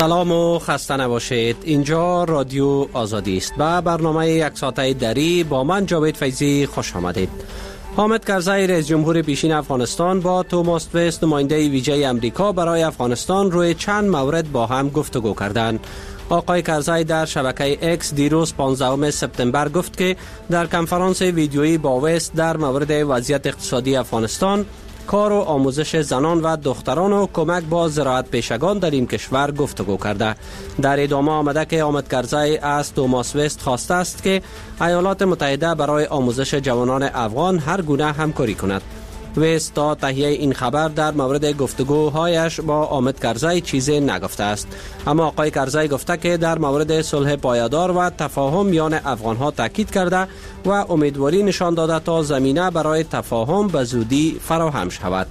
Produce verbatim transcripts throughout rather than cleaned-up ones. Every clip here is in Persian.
سلام و خسته نباشید. اینجا رادیو آزادی است و برنامه یک ساعته دری با من جاوید فیضی خوش آمدید. حامد کرزی رئیس جمهور پیشین افغانستان با توماس وست نماینده ویژه امریکا برای افغانستان روی چند مورد با هم گفتگو کردند. آقای کرزی در شبکه اکس دیروز پانزدهم سپتامبر گفت که در کنفرانس ویدیویی با وست در مورد وضعیت اقتصادی افغانستان، کار و آموزش زنان و دختران و کمک با زراعت پیشگان در این کشور گفتگو کرده. در ادامه آمده که حامد کرزی از توماس وست خواسته است که ایالات متحده برای آموزش جوانان افغان هر گونه همکاری کند. وست تا تهیه این خبر در مورد گفتگوهایش با حامد کرزی چیزی نگفته است، اما آقای کرزی گفته که در مورد صلح پایدار و تفاهم میان افغانها تاکید کرده و امیدواری نشان داده تا زمینه برای تفاهم به زودی فراهم شود.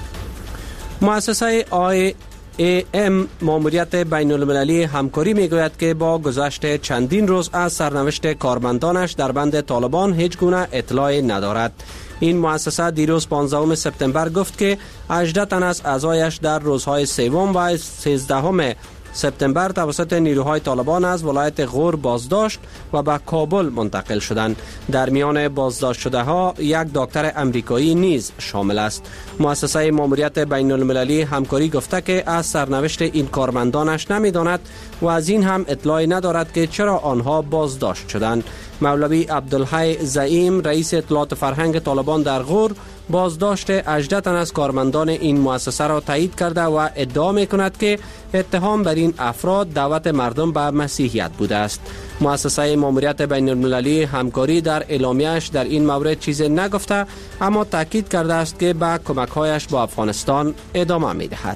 مؤسسه آی ای ام ماموریت بین المللی همکاری میگوید که با گذشت چندین روز از سرنوشت کارمندانش در بند طالبان هیچ گونه اطلاعی ندارد. این مؤسسه دیروز پانزدهم سپتامبر گفت که هجده تن از اعضایش در روزهای سوم و سیزدهم سپتامبر توسط نیروهای طالبان از ولایت غور بازداشت و به کابل منتقل شدند. در میان بازداشت شده ها یک دکتر امریکایی نیز شامل است. مؤسسه ماموریت بین المللی همکاری گفته که از سرنوشت این کارمندانش نمیداند و از این هم اطلاعی ندارد که چرا آنها بازداشت شدند. مولوی عبدالحی زعیم رئیس اطلاعات فرهنگ طالبان در غور بازداشت هجده تن از کارمندان این مؤسسه را تایید کرده و ادعا می کند که اتهام بر این افراد دعوت مردم به مسیحیت بوده است. مؤسسه ماموریت بین المللی همکاری در اعلامیه‌اش در این مورد چیزی نگفته، اما تاکید کرده است که به کمک‌هایش با افغانستان ادامه می‌دهد.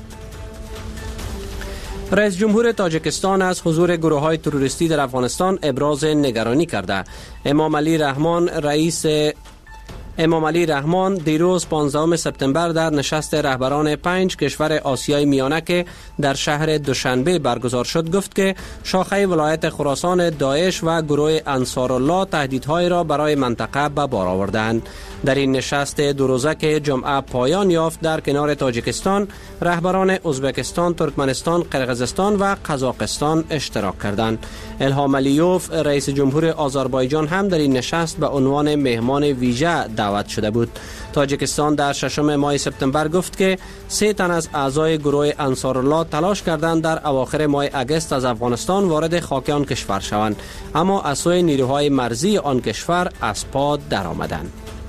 رئیس جمهور تاجیکستان از حضور گروه‌های تروریستی در افغانستان ابراز نگرانی کرده. امام علی رحمان رئیس امام علی رحمان دیروز پانزدهم سپتامبر در نشست رهبران پنج کشور آسیای میانه که در شهر دوشنبه برگزار شد گفت که شاخه ولایت خراسان داعش و گروه انصارالله تهدیدهای را برای منطقه به بار آوردند. در این نشست دو روزه که جمعه پایان یافت در کنار تاجیکستان، رهبران ازبکستان، ترکمنستان، قرقیزستان و قزاقستان اشتراک کردند. الهام علیوف رئیس جمهور آذربایجان هم در این نشست به عنوان مهمان ویژه دعوت شده بود. تاجیکستان در ششم ماه سپتامبر گفت که سه تن از اعضای گروه انصارالله تلاش کردند در اواخر ماه اگست از افغانستان وارد خاک آن کشور شوند، اما از سوی نیروهای مرزی آن کشور از پا درآمدند.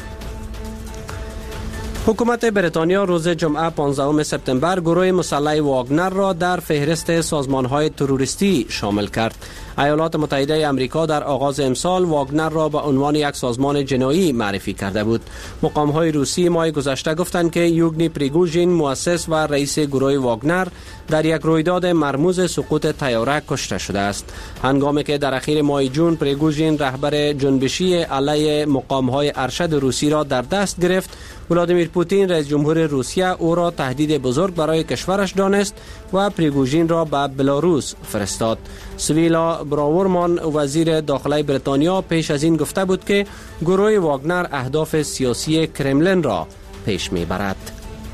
حکومت بریتانیا روز جمعه پانزدهم سپتامبر گروه مسلح واگنر را در فهرست سازمان‌های تروریستی شامل کرد. ایالات متحده آمریکا در آغاز امسال واگنر را به عنوان یک سازمان جنایی معرفی کرده بود. مقام‌های روسی ماه گذشته گفتند که یوگنی پریگوژین مؤسس و رئیس گروه واگنر در یک رویداد مرموز سقوط طیاره کشته شده است. هنگامی که در اخیر ماه جون پریگوژین رهبر جنبشی علیه مقام‌های ارشد روسی را در دست گرفت، ولادیمیر پوتین رئیس جمهور روسیه او را تهدید بزرگ برای کشورش دانست و پریگوژین را به بلاروس فرستاد. سویلا براورمان وزیر داخلی بریتانیا پیش از این گفته بود که گروه واگنر اهداف سیاسی کرملین را پیش میبرد.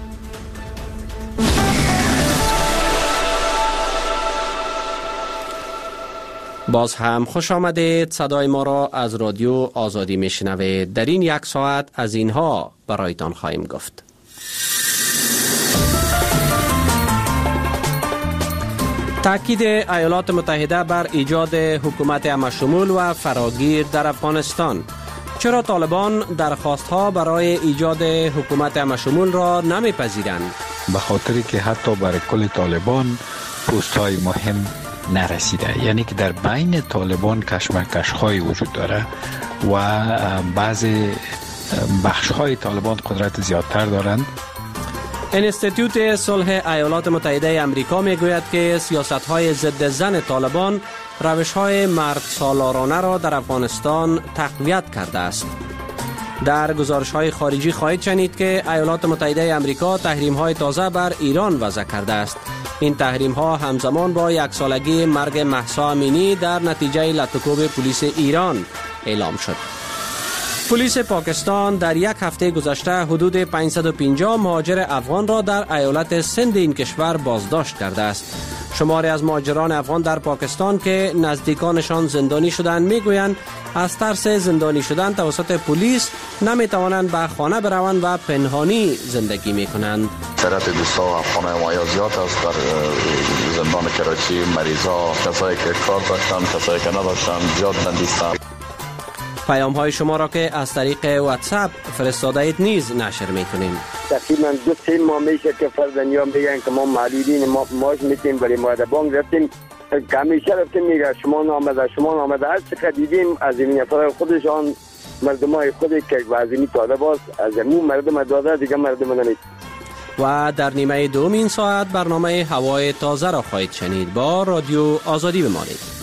باز هم خوش آمدید. صدای ما را از رادیو آزادی میشنوید. در این یک ساعت از اینها برایتان خواهیم گفت. تاکید ایالات متحده بر ایجاد حکومت همشمول و فراگیر در افغانستان. چرا طالبان درخواست‌ها برای ایجاد حکومت همشمول را نمی‌پذیرند؟ به خاطری که حتی برای کل طالبان پست‌های مهم نرسیده، یعنی که در بین طالبان کشمکش‌های وجود داره و بعضی بخش‌های طالبان قدرت زیادتر دارند. انستیتوت صلح ایالات متحده آمریکا میگوید که سیاست‌های ضد زن طالبان روش‌های مرد سالارانه را در افغانستان تقویت کرده است. در گزارش‌های خارجی خواهید شنید که ایالات متحده آمریکا تحریم‌های تازه بر ایران وضع کرده است. این تحریم‌ها همزمان با یک سالگی مرگ مهسا امینی در نتیجه لطوکوب پلیس ایران اعلام شد. پلیس پاکستان در یک هفته گذشته حدود پانصد و پنجاه مهاجر افغان را در ایالت سند این کشور بازداشت کرده است. شماری از مهاجران افغان در پاکستان که نزدیکانشان زندانی شدند میگویند از ترس زندانی شدن توسط پلیس نمیتوانند به خانه بروند و پنهانی زندگی میکنند. تعداد دوستا و افغان ما زیاد است در زندان کراچی. مریضا، کسایی که کار داشتن، کسایی که نداشتن زیاد بندیستند. پیام های شما را که از طریق واتساپ فرستاده اید نیز نشر میکنیم. تقریبا دو سه ماه میشه که فرزندیان میگن که ما معلولین ما ماش میتیم ولی ما در بانک رفتیم همیشه رفتیم میگه شما نامده شما نامده هر چقدر دیدیم از این نفر خودشان مردم های خودی که وزیمی طالب است از امون مردم داده دیگه مردم نمید. و در نیمه دوم این ساعت برنامه هوای تازه را خواهید شنید. با رادیو آزادی بمانید.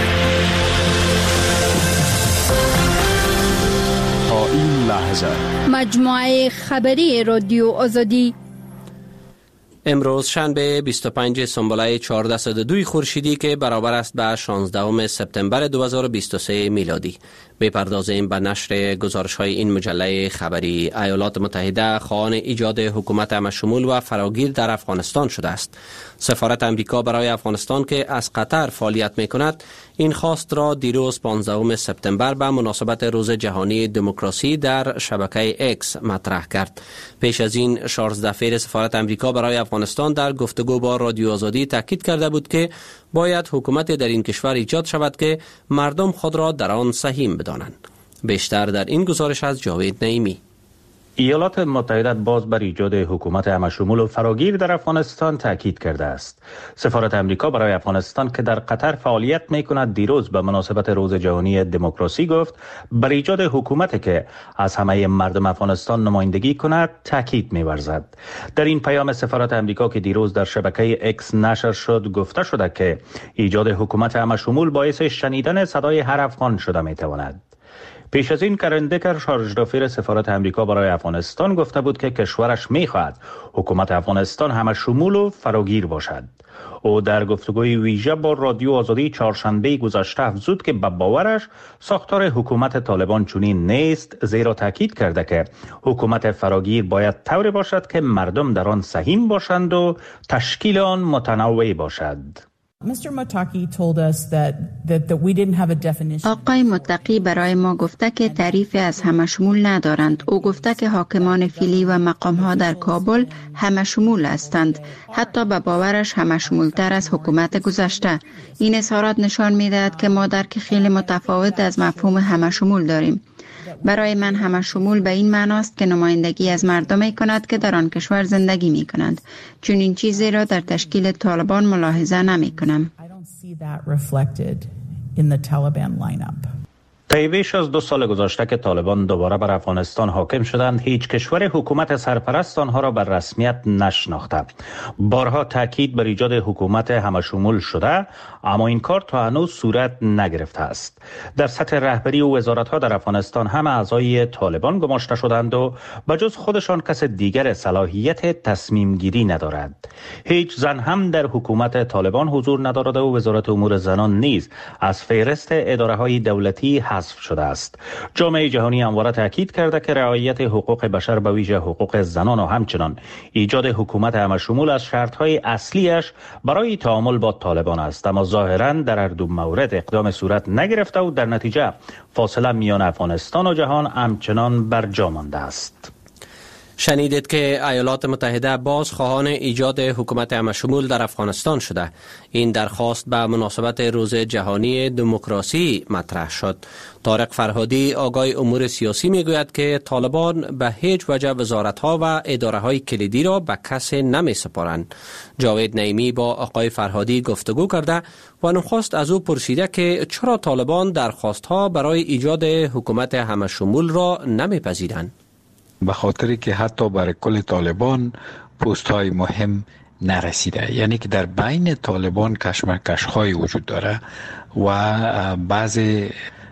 تا این لحظه مجموعه خبری رادیو آزادی امروز شنبه بیست و پنج سنبله چهارصد و دو خورشیدی که برابر است به شانزدهم سپتامبر دو هزار و بیست و سه میلادی. بپردازیم به نشر گزارش های این مجله خبری. ایالات متحده خواهان ایجاد حکومت همشمول و فراگیر در افغانستان شده است. سفارت امریکا برای افغانستان که از قطر فعالیت می کند این خواست را دیروز پانزدهم سپتامبر به مناسبت روز جهانی دموکراسی در شبکه اکس مطرح کرد. پیش از این چارلز دفیر سفارت امریکا برای افغانستان در گفتگو با رادیو آزادی تاکید کرده بود که باید حکومت در این کشور ایجاد شود که مردم خود را در آن سهیم بدانند. بیشتر در این گزارش از جاوید نعیمی. ایالات متحده باز بر ایجاد حکومت همشمول و فراگیر در افغانستان تاکید کرده است. سفارت امریکا برای افغانستان که در قطر فعالیت می‌کند دیروز به مناسبت روز جهانی دموکراسی گفت بر ایجاد حکومتی که از همه مردم افغانستان نمایندگی کند تاکید می‌ورزد. در این پیام سفارت امریکا که دیروز در شبکه اکس نشر شد گفته شده که ایجاد حکومت همشمول باعث شنیدن صدای هر افغان شده می‌تواند. پیش از این کرندکر شارژ دافیر سفارت امریکا برای افغانستان گفته بود که کشورش می‌خواهد حکومت افغانستان همه شمول و فراگیر باشد. او در گفتگوی ویژه با رادیو آزادی چهارشنبه گذشته افزود که به باورش ساختار حکومت طالبان چنین نیست، زیرا تاکید کرده که حکومت فراگیر باید طوری باشد که مردم در آن سهیم باشند و تشکیل آن متنوع باشد. آقای متقی برای ما گفته که تعریف از همه شمول ندارند. او گفته که حاکمان فعلی و مقام‌ها در کابل همه شمول هستند. حتی به باورش همه شمولتر از حکومت گذشته. این اظهارات نشان می‌دهد که ما درک خیلی متفاوت از مفهوم همه شمول داریم. برای من همه شمول به این معناست که نمایندگی از مردمی کند که در آن کشور زندگی می کنند. چون این چیزی را در تشکیل طالبان ملاحظه نمی کنم. طی بیش از دو سال گذشته که طالبان دوباره بر افغانستان حاکم شدند هیچ کشور حکومت سرپرست آنها را بر رسمیت نشناخته. بارها تاکید بر ایجاد حکومت همشمول شده اما این کار تا هنوز صورت نگرفته است. در سطح رهبری و وزارت‌ها در افغانستان هم اعضای طالبان گماشته شدند و بجز خودشان کس دیگر صلاحیت تصمیم گیری ندارد. هیچ زن هم در حکومت طالبان حضور ندارد و وزارت امور زنان نیز از فهرست اداره‌های دولتی حذف شده است. جامعه جهانی همواره تاکید کرده که رعایت حقوق بشر به ویژه حقوق زنان و همچنان ایجاد حکومت همشمول از شرط‌های اصلیش برای تعامل با طالبان است، اما ظاهراً در هر دو مورد اقدام صورت نگرفته و در نتیجه فاصله میان افغانستان و جهان همچنان برجا مانده است. شنیدید که ایالات متحده باز خواهان ایجاد حکومت همشمول در افغانستان شده. این درخواست به مناسبت روز جهانی دموکراسی مطرح شد. طارق فرهادی آگای امور سیاسی میگوید که طالبان به هیچ وجه وزارت‌ها و اداره‌های کلیدی را به کسی نمی‌سپارند. جاوید نعیمی با آقای فرهادی گفتگو کرده و نخست از او پرسیده که چرا طالبان درخواست‌ها برای ایجاد حکومت همشمول را نمی‌پذیرند. به خاطری که حتی برای کل طالبان پست های مهم نرسیده، یعنی که در بین طالبان کشمکش های وجود داره و بعضی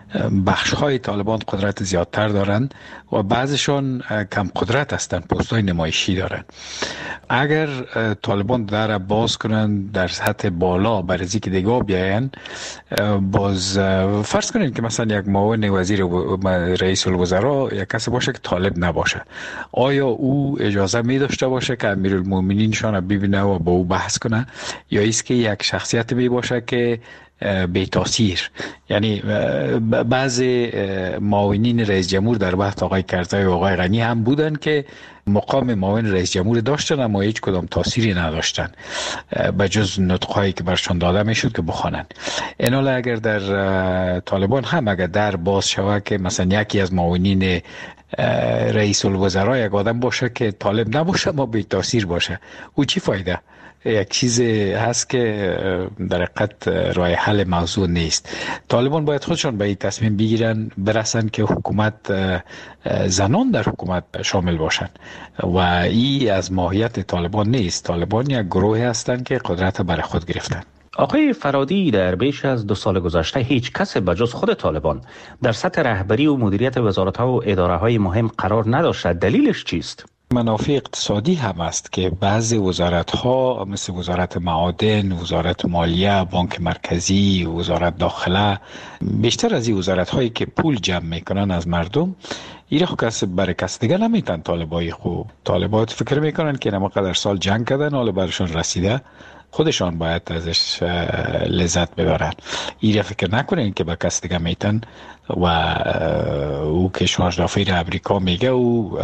بخش های طالبان قدرت زیادتر دارند و بعضشان کم قدرت هستند، پست های نمایشی دارند. اگر طالبان در باز کنند در سطح بالا برای که دیگه بیاین، باز فرض کنید که مثلا یک معاون وزیر رئیس الوزراء یک کسی باشه که طالب نباشه، آیا او اجازه می داشته باشه که امیرالمومنین شان ببینه و با او بحث کنه، یا ایست که یک شخصیت می باشه که بی تاثیر؟ یعنی بعضی معاونین رئیس جمهور در وقت آقای کرزی و آقای غنی هم بودن که مقام معاون رئیس جمهور داشتن اما هیچ کدام تاثیری نداشتن به جز نطقهایی که برشان داده میشد که بخوانن. اینالا اگر در طالبان هم اگر در باز شود که مثلا یکی از معاونین رئیس الوزراء یک آدم باشه که طالب نباشه ما بی تاثیر باشه، او چی فایده؟ یک چیز هست که در حقیقت راه حل موضوع نیست. طالبان باید خودشان به این تصمیم بگیرن برسن که حکومت زنان در حکومت شامل باشن و این از ماهیت طالبان نیست. طالبان یک گروه هستند که قدرت برای خود گرفتن. آقای فرادی، در بیش از دو سال گذشته هیچ کس بجز خود طالبان در سطح رهبری و مدیریت وزارت‌ها و اداره‌های مهم قرار نداشته. دلیلش چیست؟ منافع اقتصادی هم است که بعضی وزارت‌ها مثل وزارت معادن، وزارت مالیه، بانک مرکزی، وزارت داخله، بیشتر از این وزارت‌هایی که پول جمع میکنن از مردم، ایره خو کس برای کس دیگه نمیتن. طالبای خوب طالبات فکر میکنن که نما قدر سال جنگ کردن حالا برشون رسیده، خودشان باید ازش لذت ببرن. ایره فکر نکنین که به کس دیگه میتن و او که شارژدافیر امریکا میگه او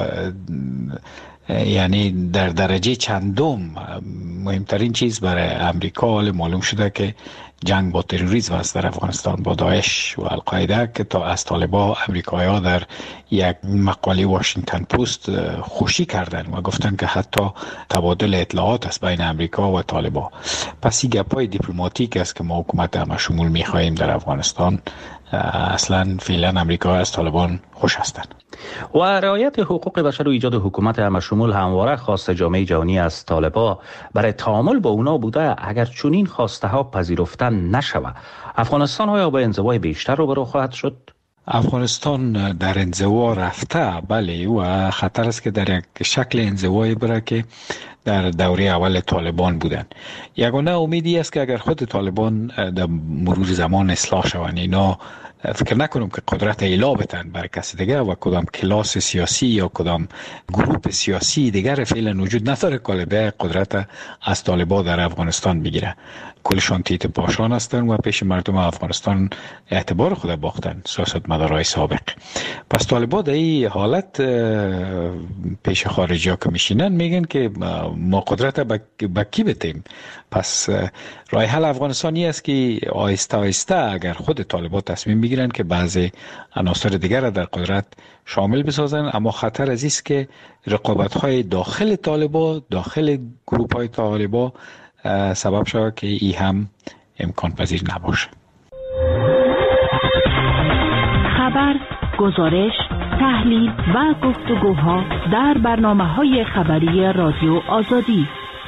یعنی در درجه چندم مهمترین چیز برای امریکا حال معلوم شده که جنگ با تروریسم است در افغانستان، با داعش و القاعده، که تا از طالبان امریکایی‌ها در یک مقاله واشنگتن پست خوشی کردن و گفتن که حتی تبادل اطلاعات است بین امریکا و طالبان. پس این گپای دیپلماتیک است که ما حکومت همشمول می‌خواهیم در افغانستان. اصلا فعلا امریکا از طالبان خوش هستند. و رعایت حقوق بشر و ایجاد حکومت همشمول همواره خواست جامعه جهانی از طالبان برای تعامل با اونا بوده. اگر چنین خواسته ها پذیرفتن نشود، افغانستان ها با انزوای بیشتر روبرو خواهد شد؟ افغانستان در انزوا رفته، بله، و خطر است که در یک شکل انزوایی بره که در دوره اول طالبان بودن. یگانه امیدی است که اگر خود طالبان در مرور زمان اصلاح شوند، اینا فکر نکنم که قدرت اعلا بتن برای کسی دیگه و کدام کلاس سیاسی یا کدام گروه سیاسی دیگر فعلا وجود نداره که قدرت از طالبان در افغانستان بگیره. کلشان تیت پاشان هستن و پیش مردم افغانستان اعتبار خود باختن، سیاست مدارای سابق. پس طالبان در این حالت پیش خارجی ها که میشینن میگن که ما قدرت با کی بتیم. پس راه حل افغانستانی است که آهسته آهسته اگر خود طالبان تصمیم بگیرن که بعضی عناصر دیگر را در قدرت شامل بسازن، اما خطر از است که رقابت های داخل طالبان، داخل گروپ های طالبان سبب شود که ای هم امکان پذیر نباشه. خبر، گزارش، تحلیل و گفتگوها در برنامه‌های خبری رادیو آزادی.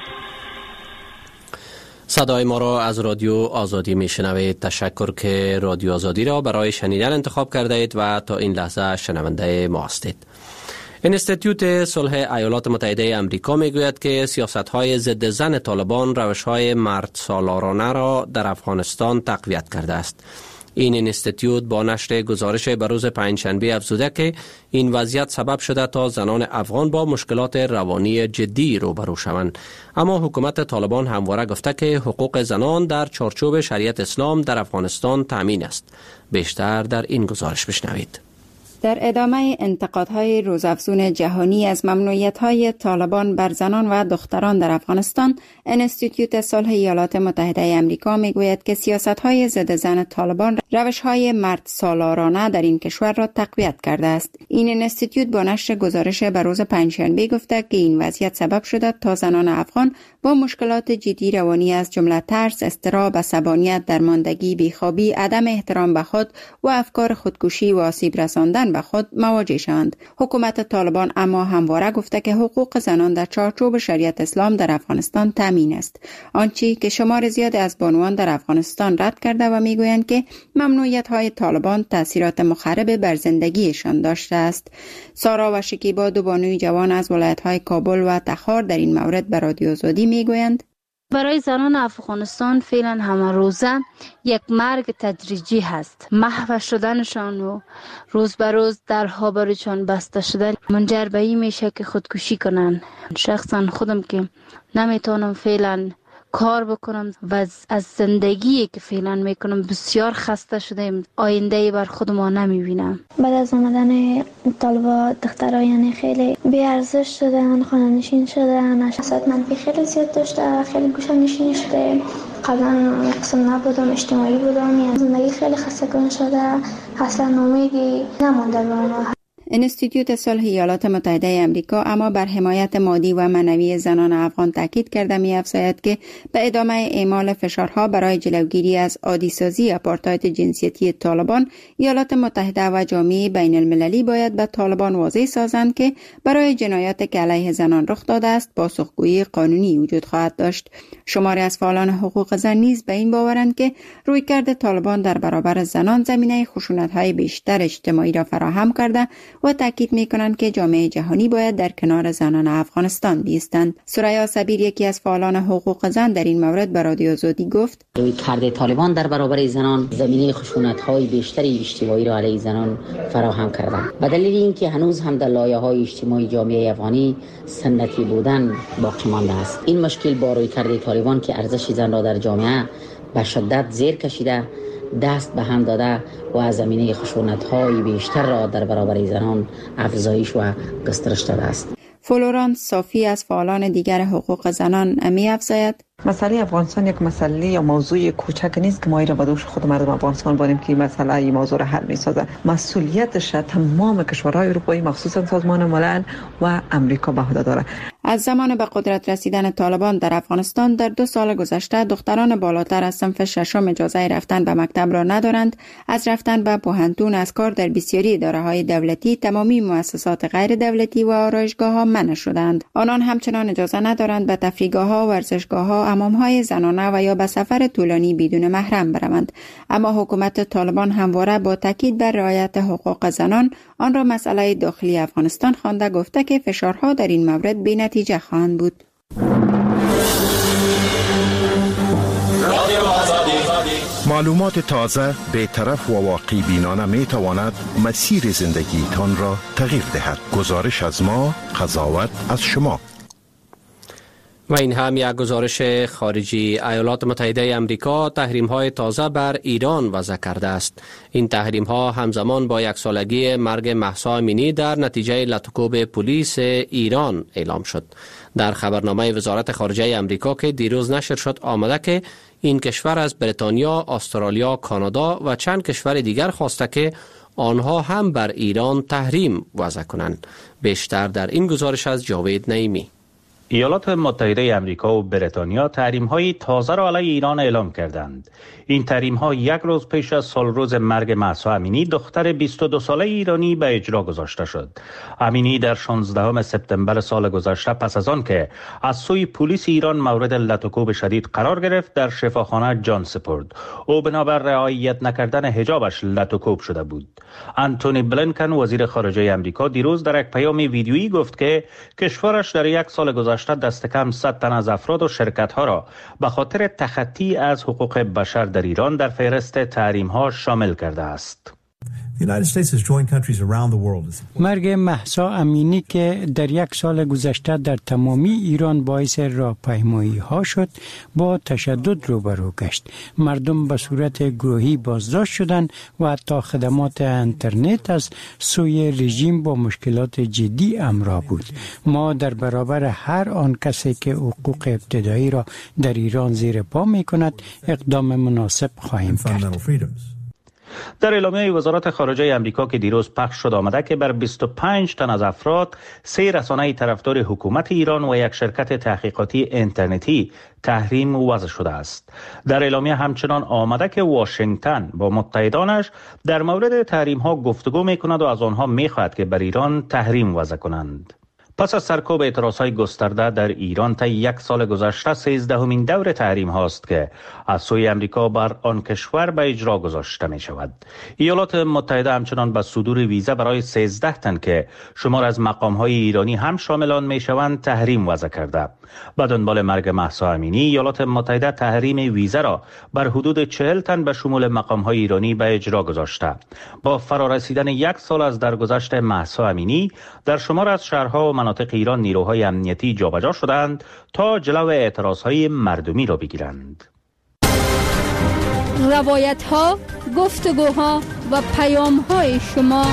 صدای ما را از رادیو آزادی میشنوید. تشکر که رادیو آزادی را برای شنیدن انتخاب کرده اید و تا این لحظه شنونده ما هستید. انستیتوت صلح ایالات متحده آمریکا میگوید که سیاست‌های ضد زن طالبان روش‌های مرد سالارانه را در افغانستان تقویت کرده است. این انستیتوت با نشر گزارش به روز پنجشنبه افزوده که این وضعیت سبب شده تا زنان افغان با مشکلات روانی جدی روبرو شوند. اما حکومت طالبان همواره گفته که حقوق زنان در چارچوب شریعت اسلام در افغانستان تامین است. بیشتر در این گزارش بشنوید. در ادامه انتقادهای روزافزون جهانی از ممنوعیت‌های طالبان بر زنان و دختران در افغانستان، انستیتوت صلح ایالات متحده آمریکا میگوید که سیاست‌های ضد زن طالبان روش‌های مرد سالارانه در این کشور را تقویت کرده است. این انستیتوت با نشر گزارش به روز پنجشنبه گفته که این وضعیت سبب شده تا زنان افغان با مشکلات جدی روانی از جمله ترس، اضطراب، عصبانیت، درماندگی، بیخوابی، عدم احترام به خود و افکار خودکشی و آسیب رساندن کردن به خود مواجه شوند. حکومت طالبان اما همواره گفته که حقوق زنان در چارچوب شریعت اسلام در افغانستان تامین است، آنچه که شمار زیاد از بانوان در افغانستان رد کرده و میگویند که ممنوعیت های طالبان تاثیرات مخرب بر زندگیشان داشته است. سارا و شکیبا، دو بانوی جوان از ولایت های کابل و تخار، در این مورد به رادیو آزادی میگویند: برای زنان افغانستان فعلا همه روزه یک مرگ تدریجی هست. محو شدنشان و روز به روز درها برایشان بسته شدن منجر به این میشه که خودکشی کنن. شخصا خودم که نمیتونم فعلا کار بکنم و از زندگی که فعلا میکنم بسیار خسته شدم. آینده بر خود ما نمیبینم. بعد از اومدن طالبا دخترها یعنی خیلی بی ارزش شدن، خانه نشین شدن، احساسات منفی خیلی زیاد داشته، خیلی گوشه نشینی شده. قبلا قسم نبودم، اجتماعی بودم، یعنی زندگی خیلی خسته کن شده، اصلا امیدی نمونده به ما. انستیتوت صلح ایالات متحده آمریکا اما بر حمایت مادی و معنوی زنان افغان تاکید کرده می‌افزاید که به ادامه اعمال فشارها برای جلوگیری از عادی‌سازی آپارتاید جنسیتی طالبان، ایالات متحده و جامعه بین المللی باید به طالبان واضح سازند که برای جنایات که علیه زنان رخ داده است پاسخگویی قانونی وجود خواهد داشت. شماری از فعالان حقوق زن نیز به این باورند که رویکرد طالبان در برابر زنان زمینه خشونت‌های بیشتر اجتماعی را فراهم کرده و تاکید می‌کنند که جامعه جهانی باید در کنار زنان افغانستان بایستند. سریا صبیر، یکی از فعالان حقوق زن، در این مورد به رادیو آزادی گفت: رویکرد طالبان در برابر زنان زمینه خشونت‌های بیشتری اجتماعی را علیه زنان فراهم کرده. به دلیل اینکه هنوز هم در لایه‌های اجتماعی جامعه افغانی سنتی بودن باقی مانده است. این مشکل با رویکرد طالبان که ارزش زن را در جامعه به شدت زیر کشیده، دست به هم داده و از زمینه خشونت‌های بیشتر را در برابر زنان افزایش و گسترش داده است. فلورانس صافی از فعالان دیگر حقوق زنان می‌افزاید: مسئله افغانستان یک مسئله یا موضوع کوچک نیست که ما را به دوش خود مردم افغانستان بانیم که این مسئله این موضوع را حل می‌سازه. مسئولیتش تمام کشورهای اروپایی مخصوصا سازمان ملل و امریکا به عهده داره. از زمان به قدرت رسیدن طالبان در افغانستان در دو سال گذشته دختران بالاتر از صنف ششم اجازه رفتن به مکتب را ندارند. از رفتن به پوهنتون، از کار در بسیاری اداره‌های دولتی، تمامی مؤسسات غیر دولتی و آرایشگاه‌ها منع شدند. آنان همچنان اجازه ندارند به تفریحگاه‌ها، ورزشگاه‌ها، حمام‌های زنانه و یا به سفر طولانی بدون محرم بروند. اما حکومت طالبان همواره با تاکید بر رعایت حقوق زنان آن را مسئله داخلی افغانستان خوانده، گفته که فشارها در این مورد بی‌نتیجه خواهند بود. معلومات تازه، بی‌طرف و واقعی بینانه می تواند مسیر زندگیتان را تغییر دهد. گزارش از ما، قضاوت از شما. و این هم یک گزارش خارجی. ایالات متحده آمریکا تحریم های تازه بر ایران وضع کرده است. این تحریم ها همزمان با یک سالگی مرگ مهسا امینی در نتیجه لطوکوب پلیس ایران اعلام شد. در خبرنامه وزارت خارجه آمریکا که دیروز نشر شد آمده که این کشور از بریتانیا، استرالیا، کانادا و چند کشور دیگر خواسته که آنها هم بر ایران تحریم وضع کنند. بیشتر در این گزارش از جاوید نعیمی. ایالات متحده آمریکا و بریتانیا تحریم‌های تازه را علیه ایران اعلام کردند. این تحریم‌ها یک روز پیش از سالروز مرگ مهسا امینی، دختر بیست و دو ساله ایرانی، به اجرا گذاشته شد. امینی در شانزدهم سپتامبر سال گذشته پس از آن که از سوی پلیس ایران مورد لطوکوب شدید قرار گرفت، در شفاخانه جان سپرد. او بنابر رعایت نکردن حجابش لطوکوب شده بود. انتونی بلینکن، وزیر خارجه آمریکا، دیروز در یک پیام ویدیویی گفت که کشورش در یک سال گذشته دست کم صد تن از افراد و شرکت‌ها را به خاطر تخطی از حقوق بشر در ایران در فهرست تحریم‌ها شامل کرده است. مرگ مهسا امینی که در یک سال گذشته در تمامی ایران باعث راهپیمایی ها شد، با تشدد روبرو گشت. مردم به صورت گروهی بازداشت شدند و حتی خدمات اینترنت از سوی رژیم با مشکلات جدی همراه بود. ما در برابر هر آن کسی که حقوق ابتدایی را در ایران زیر پا می کند اقدام مناسب خواهیم کرد. در اعلامیه وزارت خارجه آمریکا که دیروز پخش شد آمده که بر بیست و پنج تن از افراد، سه رسانه طرفدار حکومت ایران و یک شرکت تحقیقاتی اینترنتی تحریم وضع شده است. در اعلامیه همچنان آمده که واشنگتن با متحدانش در مورد تحریم ها گفتگو می کند و از آنها می خواهد که بر ایران تحریم وضع کنند. پس از سرکوب اعتراضهای گسترده در ایران تا یک سال گذشته، سیزدهمین دور تحریم هاست که از سوی امریکا بر آن کشور به اجرا گذاشته می شود. ایالات متحده همچنان به صدور ویزا برای سیزده تن که شمار از مقام های ایرانی هم شامل آن می شوند تحریم وضع کرده. به دنبال مرگ مهسا امینی، ایالات متحده تحریم ویزا را بر حدود چهل تن به شمول مقام های ایرانی به اجرا گذاشته. با فرارسیدن یک سال از درگذشت مهسا امینی، در شمار از شهرها و مناطق ایران نیروهای امنیتی جابجا شدند تا جلو اعتراضهای مردمی را بگیرند. روایت ها، گفتگوها و پیام های شما.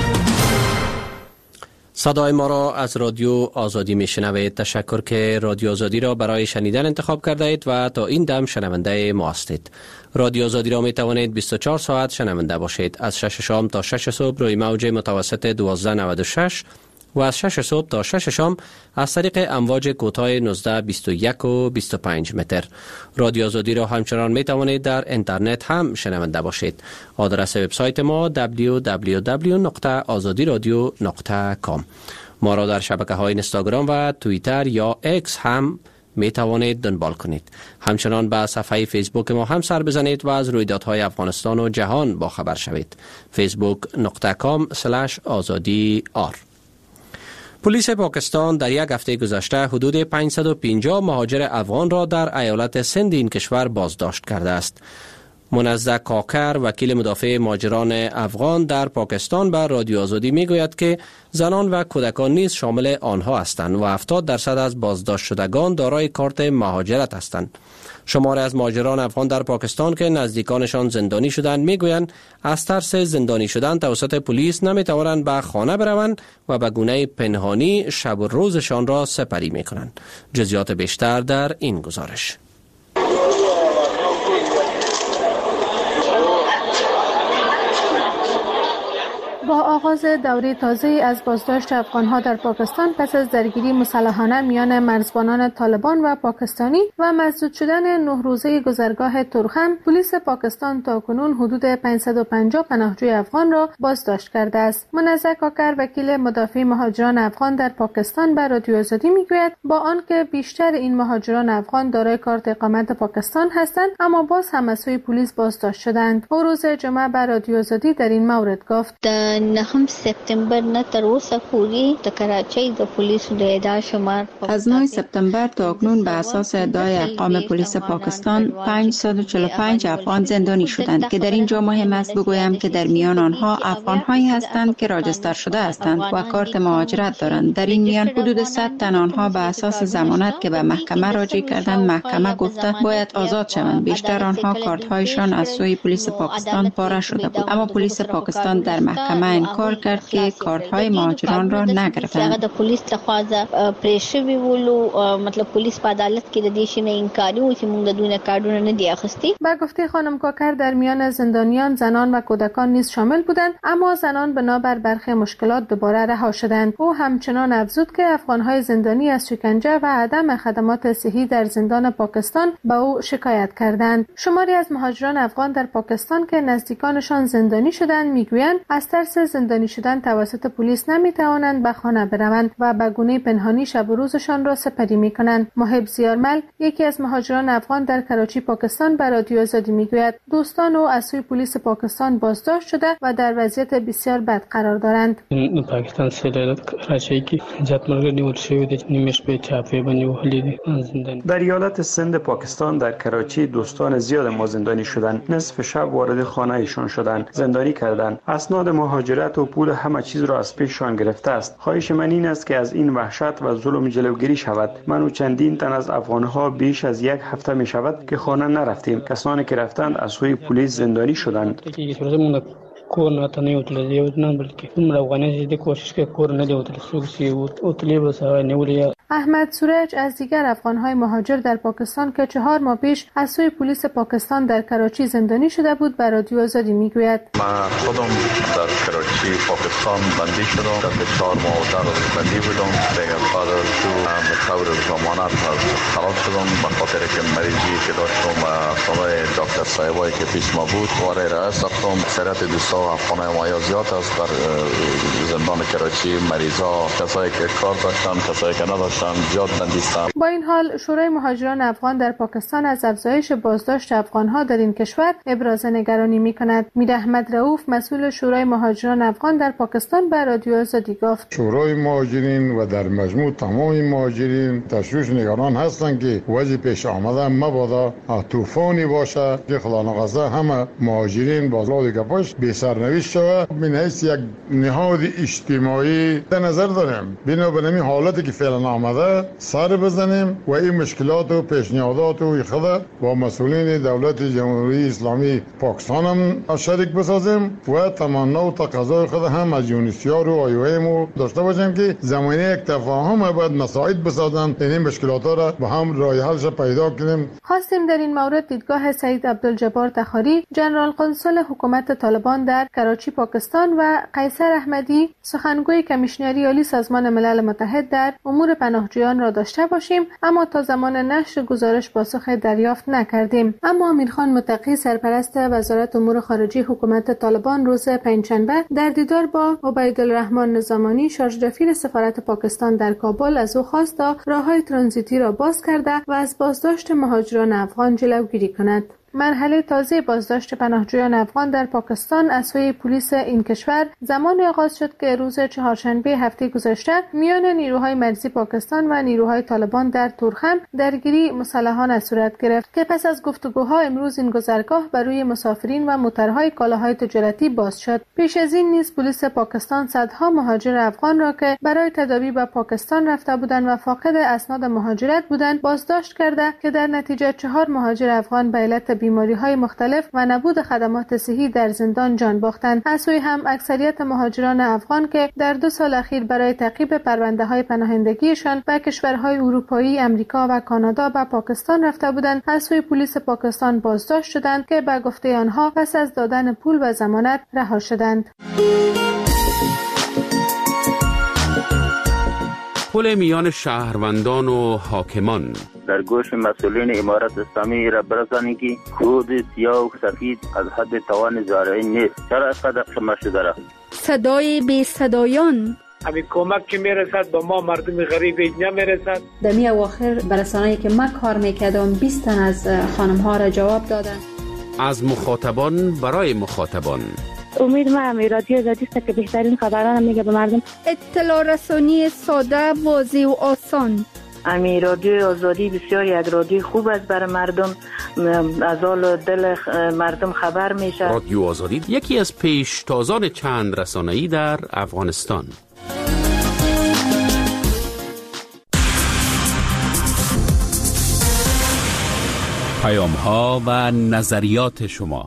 صدای ما را از رادیو آزادی میشنوید. تشکر که رادیو آزادی را برای شنیدن انتخاب کرده اید و تا این دم شنونده ما هستید. رادیو آزادی را می توانید بیست و چهار ساعت شنونده باشید. از شش شام تا شش صبح روی موج متوسط دوازده نود و شش و از شش صبح تا شش شام از طریق امواج کوتاه نوزده بیست و یک و بیست و پنج متر. رادیو آزادی را همچنان می توانید در اینترنت هم شنونده باشید. آدرس وبسایت ما دبلیو دبلیو دبلیو نقطه آزادی رادیو نقطه کام. ما را در شبکه های اینستاگرام و توییتر یا اکس هم می توانید دنبال کنید. همچنان به صفحه فیسبوک ما هم سر بزنید و از رویدادهای افغانستان و جهان با خبر شوید. فیسبوک نقطه کام سلش آزادی آر. پلیس پاکستان در یک هفته گذشته حدود پانصد و پنجاه مهاجر افغان را در ایالت سند این کشور بازداشت کرده است. منزه کاکر، وکیل مدافع مهاجران افغان در پاکستان، به رادیو آزادی می گوید که زنان و کودکان نیز شامل آنها هستند و هفتاد درصد از بازداشت شدگان دارای کارت مهاجرت هستند. شماری از مهاجران افغان در پاکستان که نزدیکانشان زندانی شدند میگویند از ترس زندانی شدن توسط پلیس نمیتوانند به خانه بروند و به گونه پنهانی شب و روزشان را سپری میکنند. جزئیات بیشتر در این گزارش. با آغاز دوره تازه از بازداشت افغان‌ها در پاکستان پس از درگیری مسلحانه میان مرزبانان طالبان و پاکستانی و مسدود شدن نه روزه گذرگاه تورخم، پلیس پاکستان تاکنون حدود پانصد و پنجاه پناهجوی افغان را بازداشت کرده است. منزه کاکر، وکیل مدافع مهاجران افغان در پاکستان، به رادیو آزادی میگوید با آنکه بیشتر این مهاجران افغان دارای کارت اقامت پاکستان هستند، اما باز هم از سوی پلیس بازداشت شدند. او روز جمعه به رادیو آزادی در این مورد گفت: نهم سپتامبر نه تر اوسه پورې د کراچۍ د پولیسو د ادعا شمار از نه سپتامبر تا اکنون به اساس ادعای ارقام پلیس پاکستان پانصد و چهل و پنج افغان زندانی شدند که در اینجا مهم است بگویم که در میان آنها افغان‌هایی هستند که راجستر شده هستند و کارت مهاجرت دارند. در این میان حدود صد تن آنها به اساس ضمانت که به محکمه راجع کردند محکمه گفته باید آزاد شوند. بیشتر آنها کارت‌هایشان از سوی پلیس پاکستان پاره شده بود، اما پلیس پاکستان در محکمه انکار کرد که کارت‌های مهاجران را نگرفتند. د پولیس لخوا پریشوی ولو مطلب پولیس په عدالت کې د دې شی نه انکار و چې موږ د دونه کارونه نه دی اخیستی. با گفته خانم کاکر در میان زندانیان زنان و کودکان نیز شامل بودند، اما زنان بنابر برخی مشکلات دوباره رها شدند. او همچنان افزود که افغان‌های زندانی از شکنجه و عدم خدمات صحی در زندان پاکستان به او شکایت کردند. شماری از مهاجران افغان در پاکستان که نزدیکانشان زندانی شدند میگویند از ترس زندانی شدن توسط پلیس نمیتوانند به خانه بروند و به گونه پنهانی شب و روزشان را سپری میکنند. محب زیارمل، یکی از مهاجران افغان در کراچی پاکستان، به رادیو آزادی میگوید دوستان او از سوی پلیس پاکستان بازداشت شده و در وضعیت بسیار بد قرار دارند. پاکستان سره کراچی کې جات مرګ نیول شوی د نیمش په چاپی باندې وهلې زندان. در ایالت سند پاکستان در کراچی دوستان زیاد ما زندانی شدند. نصف شب وارد خانه ایشان شدند، زندانی کردند. اسناد مهاجرت و پول همه چیز را از پیششان گرفته است. خواهش من این است که از این وحشت و ظلم جلوگیری شود. من و چندین تن از افغانها بیش از یک هفته می شود که خانه نرفتیم. کسانی که رفتند از سوی پلیس زندانی شدند. کور نه ته نه وتل نه بلکې موږ افغانان دې کوشش کوي کور نه دی وتل څوک چې وتلې بس نیولې. احمد سورج از دیگر افغان‌های مهاجر در پاکستان که چهار ماه پیش از سوی پلیس پاکستان در کراچی زندانی شده بود بر رادیو آزادی میگوید: من خودم در کراچی پاکستان بندی شدم، در چهار ماه در بندی بودم. دیگر بعد تو به طور ضمانت خلاص شدم به خاطر که مریضی که داشتم سوای دکتر صاحبایی که پیش ما بود وارد رئیس رفتم. سرعت دوستا افغان‌های ما زیاد است در زندان کراچی. مریضا کسایی که کار داشتن، کسایی که نداشتن زیاد بندیستن. با این حال شورای مهاجران افغان در پاکستان از افزایش بازداشت افغان‌ها در این کشور ابراز نگرانی می‌کند. میر احمد رؤوف مسئول شورای مهاجران افغان در پاکستان به رادیو آزادی گفت: شورای مهاجرین و در مجموع تمام مهاجرین تشویش نگران هستند که وضع پیش آمده مبادا طوفانی باشه که خدا نخواسته همه مهاجرین بازلاد گپاش بی سرنوشت شود. من حیث یک نهاد اجتماعی در نظر داریم بنابراین همین حالتی که فعلا آمده سر بزنیم و این مشکلات و پیشنهادات و خود با مسئولین دولت جمهوری اسلامی پاکستان هم شریک بسازیم و تمنا و تقاضای خود هم از یونیسیار و آیویم داشته باشیم که زمینه یک تفاهم باید مساعد بسازن این مشکلات را با هم راه حلش پیدا کنیم. خواستیم در این مورد دیدگاه سعید عبدالجبار تخاری، جنرال قنسل حکومت طالبان در کراچی پاکستان و قیصر احمدی، سخنگوی کمیشنری عالی سازمان ملل متحد در امور پناهجویان را داشته باشیم، اما تا زمان نشر گزارش پاسخ دریافت نکردیم. اما امیرخان متقی، سرپرست وزارت امور خارجه حکومت طالبان، روز پنجشنبه در دیدار با عبیدالرحمن نظامانی، شارژ دفیر سفارت پاکستان در کابل، از او خواست تا راههای ترانزیتی را باز کرده و از بازداشت مهاجران افغان جلوگیری کند. مرحله تازه بازداشت پناهجویان افغان در پاکستان از سوی پلیس این کشور زمان آغاز شد که روز چهارشنبه هفته گذشته میان نیروهای مرزی پاکستان و نیروهای طالبان در تورخم درگیری مسلحانه صورت گرفت که پس از گفتگوها امروز این گذرگاه بر روی مسافرین و موترهای کالاهای تجارتی باز شد. پیش از این نیز پلیس پاکستان صدها مهاجر افغان را که برای تداوی به پاکستان رفته بودند و فاقد اسناد مهاجرت بودند بازداشت کرده که در نتیجه چهار مهاجر افغان به علت بیماری‌های مختلف و نبود خدمات صحی در زندان جان باختند. از سوی هم اکثریت مهاجران افغان که در دو سال اخیر برای تعقیب پرونده‌های پناهندگیشان به کشورهای اروپایی، امریکا و کانادا به پاکستان رفته بودند، از سوی پلیس پاکستان بازداشت شدند که به گفته آنها پس از دادن پول و ضمانت رها شدند. پل میان شهروندان و حاکمان در گوش مسئولین امارت اسلامی را برسانید که کود سیاه و سفید از حد توان زارعین نیست. چرا اینقدر شما شده را؟ صدای بی صدایان، همین کمک که میرسد به ما مردم غریب اینجا میرسد. دمی اواخر برسانه‌ای که من کار میکردم بیست تن از خانم ها را جواب دادن. از مخاطبان برای مخاطبان. امید ما همی رادیو آزادی است که بهترین خبران میگه به مردم. اطلاع رسانی ساده، واضح و آسان. امی رادیو آزادی بسیار یک رادیو خوب است برای مردم، از حال دل مردم خبر میشه. رادیو آزادی یکی از پیشتازان چند رسانه‌ای در افغانستان. پیام‌ها و نظریات شما.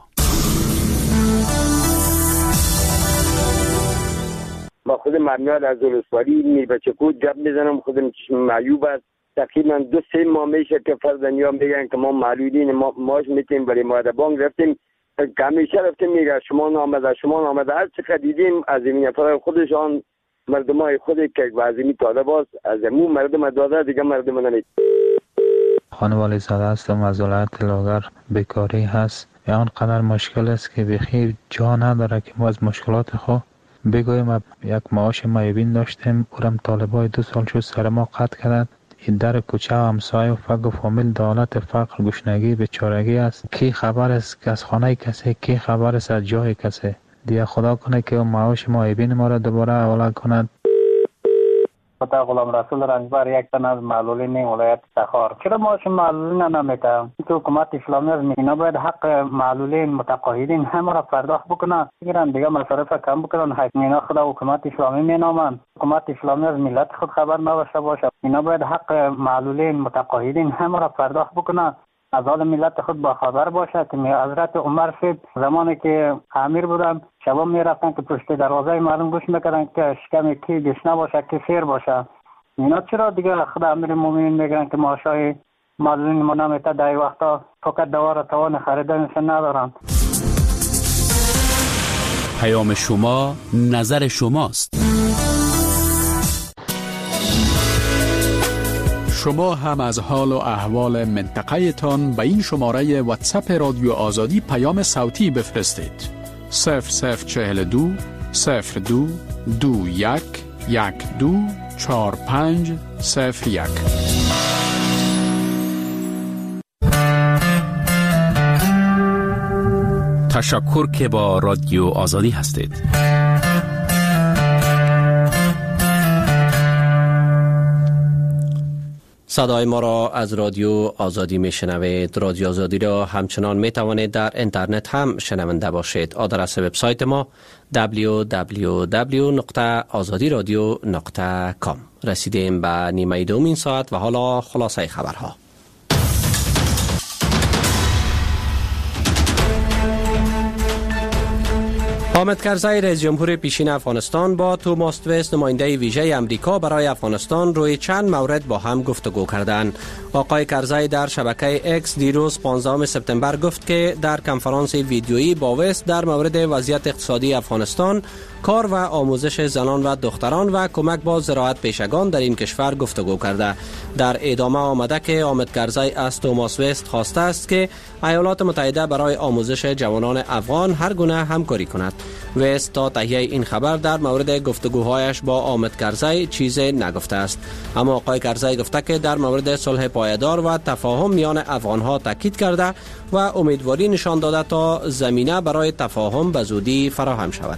با خود مبنیاد از ولسوالی میر بچه کود جب میزنم. خودم چشم معیوب است. تقریبا دو سه ماه میشه که فرزندیا میگن که ما معلولین ما ماش میتیم ولی ما در بانک رفتیم همیشه رفتیم میگه شما نامده شما نامده هر چقدر دیدیم از این فرای خودشان مردمای خودی که وضعی تاده باز از مو مردم داده دیگه مردم نمید. خانوالی زاده هستم از ولایت لاغر. بیکاری هست یا آنقدر مشکل است که بخیر جا نداره که ما از مشکلات خود بگویم. یک معاش معیوبین داشتیم، اورم طالبای دو سال شد سر ما قطع کردند. این در کوچه و همسایه و فقر و فامیل دولت فقر گشنگی بیچارگی است. کی خبر است از خانه کسی، کی خبر است از جای کسی. دیگه خدا کنه که معاش معیوبین ما را دوباره حواله کند. خدا غلام رسول رنجبر یک تن از معلولین ولایت تخار. چرا معاش معلولین نمیده؟ که حکومت اسلامی از مینا باید حق معلولین متقاعدین همه را پرداخت بکنه. بگیرن دیگه مصارف کم بکنن. حق مینا خدا حکومت اسلامی مینامند. حکومت اسلامی از ملت خود خبر نداشته باشه. اینا باید حق معلولین متقاعدین همه را پرداخت بکنه. از حال ملت خود با خبر باشه که حضرت عمر صاحب زمانی که امیر بودن شبا می رفتن که پشت دروازه مردم گوش میکردن که شکم کی گشنه باشه که سیر باشه. اینا چرا دیگه خدا امیرالمومنین میگن که معاشای معلولین ما نمیته در وقتا فقط دوار توان خریدنش ندارن. پیام شما نظر شماست. شما هم از حال و احوال منطقه تان به این شماره واتساپ رادیو آزادی پیام صوتی بفرستید. صفر صفر چهل دو صفر دو دو یک یک دو چهار پنج صفر یک. تشکر که با رادیو آزادی هستید. صدای ما را از رادیو آزادی می شنوید. رادیو آزادی را همچنان می توانید در اینترنت هم شنونده باشید. آدرس وبسایت ما دبلیو دبلیو دبلیو نقطه آزادی رادیو نقطه کام. رسیدیم به نیمه دوم این ساعت و حالا خلاصه خبرها. حامد کرزی رئیس جمهور پیشین افغانستان با توماس تویس نماینده ویژه امریکا برای افغانستان روی چند مورد با هم گفتگو کردند. آقای کرزی در شبکه اکس دیروز پانزدهم سپتامبر گفت که در کنفرانس ویدیویی با ویس در مورد وضعیت اقتصادی افغانستان، کار و آموزش زنان و دختران و کمک با زراعت پیشگان در این کشور گفتگو کرده. در ادامه آمده که حامد کرزی از توماس ویس خواسته است که ایالات متحده برای آموزش جوانان افغان هر گونه همکاری کند. ویس تا تهیه این خبر در مورد گفتگوهایش با حامد کرزی چیزی نگفته است، اما آقای کرزی گفته که در مورد صلح پایدار و تفاهم میان افغانها تاکید کرده و امیدواری نشان داده تا زمینه برای تفاهم به زودی فراهم شود.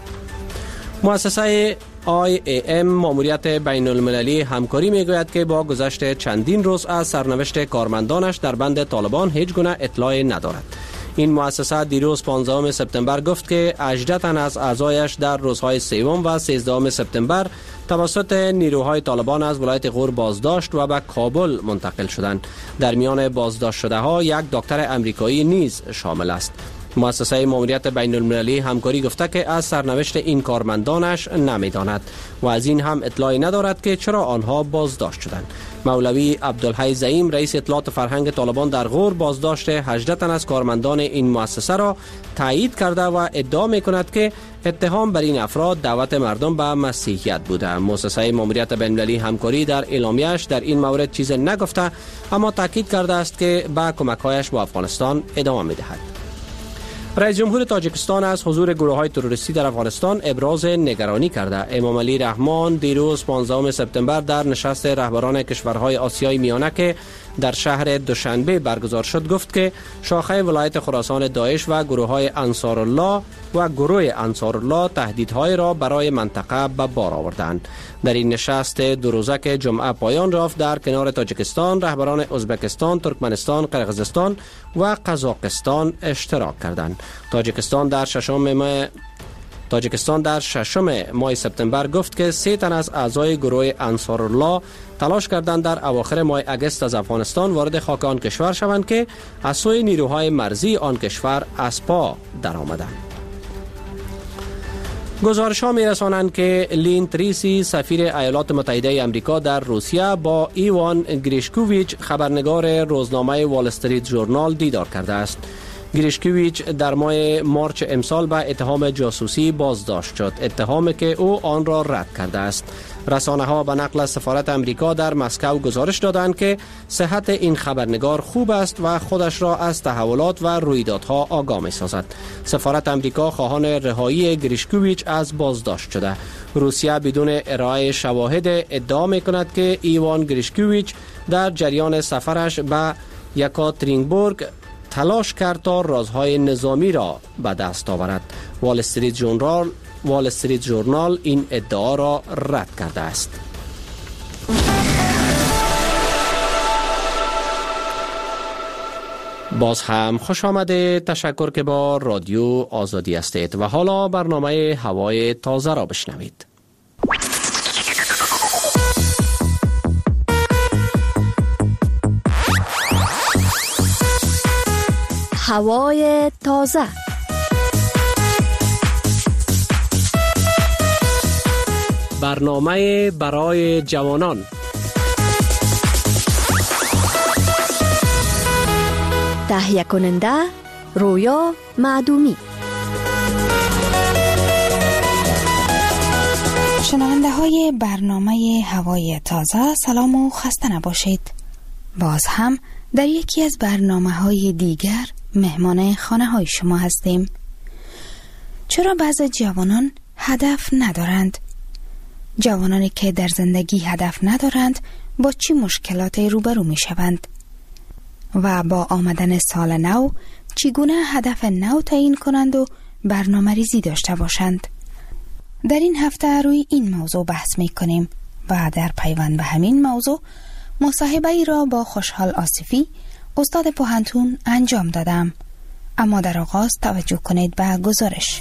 مؤسسه آی ای ام ماموریت بین المللی همکاری میگوید که با گذشت چندین روز از سرنوشت کارمندانش در بند طالبان هیچ گونه اطلاعی ندارد. این مؤسسه دیروز پانزدهم سپتامبر گفت که هجده تن از اعضایش در روزهای سوم و سیزدهم سپتامبر توسط نیروهای طالبان از ولایت غور بازداشت و به کابل منتقل شدند. در میان بازداشت شده ها یک دکتر امریکایی نیز شامل است. مؤسسه ماموریت بین المللی همکاری گفته که از سرنوشت این کارمندانش نمیداند و از این هم اطلاعی ندارد که چرا آنها بازداشت شدند. مولوی عبدالحی زعیم رئیس اطلاعات فرهنگ طالبان در غور بازداشت هجده تن از کارمندان این مؤسسه را تایید کرده و ادعا می‌کند که اتهام بر این افراد دعوت مردم به مسیحیت بوده. مؤسسه ماموریت بین المللی همکاری در اعلامیه‌اش در این مورد چیزی نگفته، اما تاکید کرده است که به کمک‌هایش با افغانستان ادامه می‌دهد. رئیس جمهور تاجیکستان از حضور گروه‌های تروریستی در افغانستان ابراز نگرانی کرده. امام علی رحمان دیروز پانزدهم سپتامبر در نشست رهبران کشورهای آسیای میانه که در شهر دوشنبه برگزار شد گفت که شاخه ولایت خراسان داعش و گروه‌های انصارالله و گروه انصارالله تهدیدهای را برای منطقه به بار آوردند. در این نشست دو روزه که جمعه پایان یافت در کنار تاجیکستان رهبران ازبکستان، ترکمنستان، قرقیزستان و قزاقستان اشتراک کردند. تاجیکستان در ششم ماه تاجیکستان در ششم ماه سپتامبر گفت که سه تن از اعضای گروه انصارالله تلاش کردند در اواخر ماه اگست از افغانستان وارد خاک آن کشور شوند که از سوی نیروهای مرزی آن کشور از پا درآمدند. گزارش‌ها می‌رسانند که لین تریسی سفیر ایالات متحده آمریکا در روسیه با ایوان گریشکوویچ خبرنگار روزنامه وال استریت ژورنال دیدار کرده است. گریشکوویچ در ماه مارچ امسال به اتهام جاسوسی بازداشت شد، اتهامی که او آن را رد کرده است. رسانه‌ها به نقل از سفارت امریکا در مسکو گزارش دادند که صحت این خبرنگار خوب است و خودش را از تحولات و رویدادها آگاه می‌سازد. سفارت امریکا خواهان رهایی گریشکوویچ از بازداشت شده. روسیه بدون ارائه شواهد ادعا می‌کند که ایوان گریشکوویچ در جریان سفرش به یکاترینبورگ تلاش کرد تا رازهای نظامی را به دست آورد. وال استریت ژورنال وال استریت ژورنال این ادعا را رد کرده است. باز هم خوش آمده. تشکر که با رادیو آزادی هستید و حالا برنامه هوای تازه را بشنوید. هوای تازه. برنامه برای جوانان تهیه کننده رویا معدومی. شنونده های برنامه هوای تازه، سلام و خسته نباشید. باز هم در یکی از برنامه های دیگر مهمان خانه های شما هستیم. چرا بعضی جوانان هدف ندارند؟ جوانانی که در زندگی هدف ندارند با چی مشکلاتی روبرو می شوند؟ و با آمدن سال نو چگونه هدف نو تعیین کنند و برنامه ریزی داشته باشند؟ در این هفته روی این موضوع بحث می کنیم و در پیوند به همین موضوع مصاحبه ای را با خوشحال آصفی استاد پوهنتون انجام دادم. اما در آغاز توجه کنید به گزارش.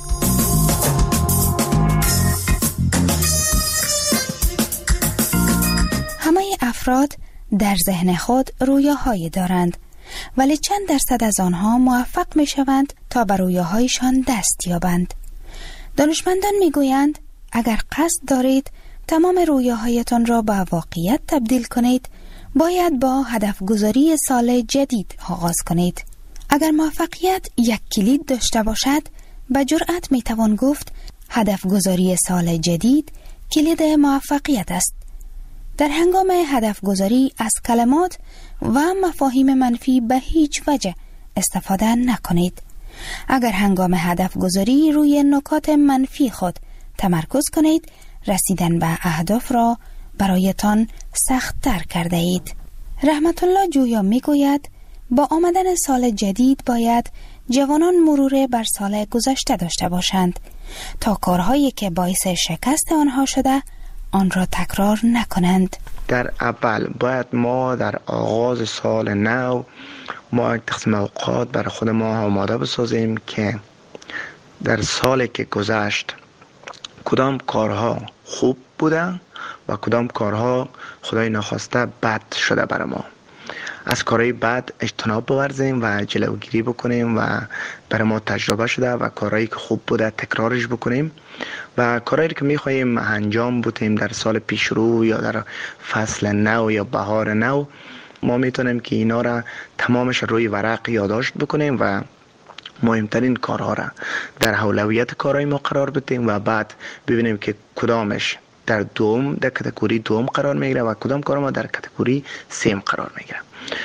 همه افراد در ذهن خود رویاهایی دارند، ولی چند درصد از آنها موفق می شوند تا به رویاهایشان دست یابند. دانشمندان می گویند اگر قصد دارید تمام رویاهایتان را به واقعیت تبدیل کنید، باید با هدف گذاری سال جدید آغاز کنید. اگر موفقیت یک کلید داشته باشد، به جرأت می توان گفت هدف گذاری سال جدید کلید موفقیت است. در هنگام هدف گذاری از کلمات و مفاهیم منفی به هیچ وجه استفاده نکنید. اگر هنگام هدف گذاری روی نکات منفی خود تمرکز کنید، رسیدن به اهداف را برایتان سخت تر کرده اید. رحمت الله جویا می گوید با آمدن سال جدید باید جوانان مرور بر سال گذشته داشته باشند تا کارهایی که باعث شکست آنها شده آن را تکرار نکنند. در اول باید ما در آغاز سال نو ما یک تقسیم اوقات برای خود ما آماده بسازیم که در سالی که گذشت کدام کارها خوب بودن و کدام کارها خدای نخواسته بد شده برای ما. از کارهای بد اجتناب بورزیم و جلوگیری بکنیم و برای ما تجربه شده و کارهایی که خوب بوده تکرارش بکنیم و کارهایی که میخواییم انجام بدیم در سال پیش رو یا در فصل نو یا بهار نو، ما میتونیم که اینا را تمامش روی ورق یادداشت بکنیم و مهمترین کارها را در اولویت کارهای ما قرار بدیم و بعد ببینیم که کدامش در دوم در کاتگوری دوم قرار میگیره و کدام کار ما در کاتگوری سیم قرار میگیره.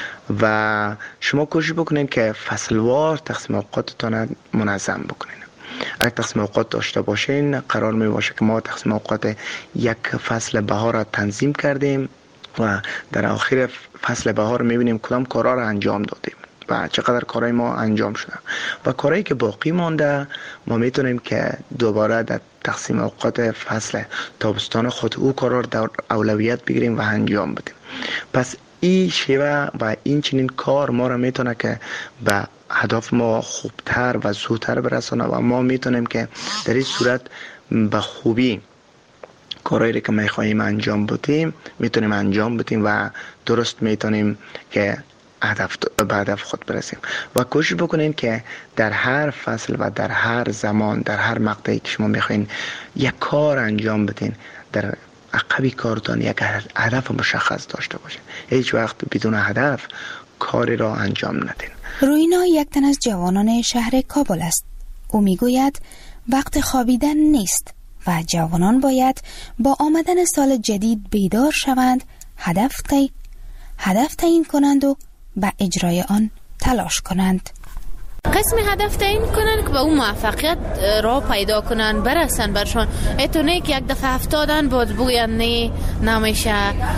و شما کوشش بکنین که فصلوار تقسیم اوقاتتان منظم بکنین. اگر تقسیم اوقات داشته باشین، قرار می باشه که ما تقسیم اوقات یک فصل بهار را تنظیم کردیم و در آخر فصل بهار میبینیم کدام کارها را انجام دادیم و چقدر کارهای ما انجام شده و کارهایی که باقی مانده ما میتونیم که دوباره در تقسیم اوقات فصل تابستان خود او کارها را در اولویت بگیریم و انجام بدیم. پس این شیوه و این چنین کار ما را میتونه که به هدف ما خوبتر و زودتر برسانه و ما میتونیم که در این صورت به خوبی کارهایی که میخواییم انجام بدیم میتونیم انجام بدیم و درست میتونیم که هدف به هدف خود برسیم. و کوشش بکنین که در هر فصل و در هر زمان در هر مقطعی که شما میخواین یک کار انجام بدین، در عقبی کارتان یک هدف مشخص داشته باشین. هیچ وقت بدون هدف کاری را انجام ندین. روینا یک تن از جوانان شهر کابل است. او میگوید وقت خوابیدن نیست و جوانان باید با آمدن سال جدید بیدار شوند، هدف تی هدف تعیین کنند و به اجرای آن تلاش کنند. قسم هدف تعیین کنن که به اون موفقیت را پیدا کنن، برسن برشان. ایتونه که یک دفعه افتادن باز بگوین نه نمیشه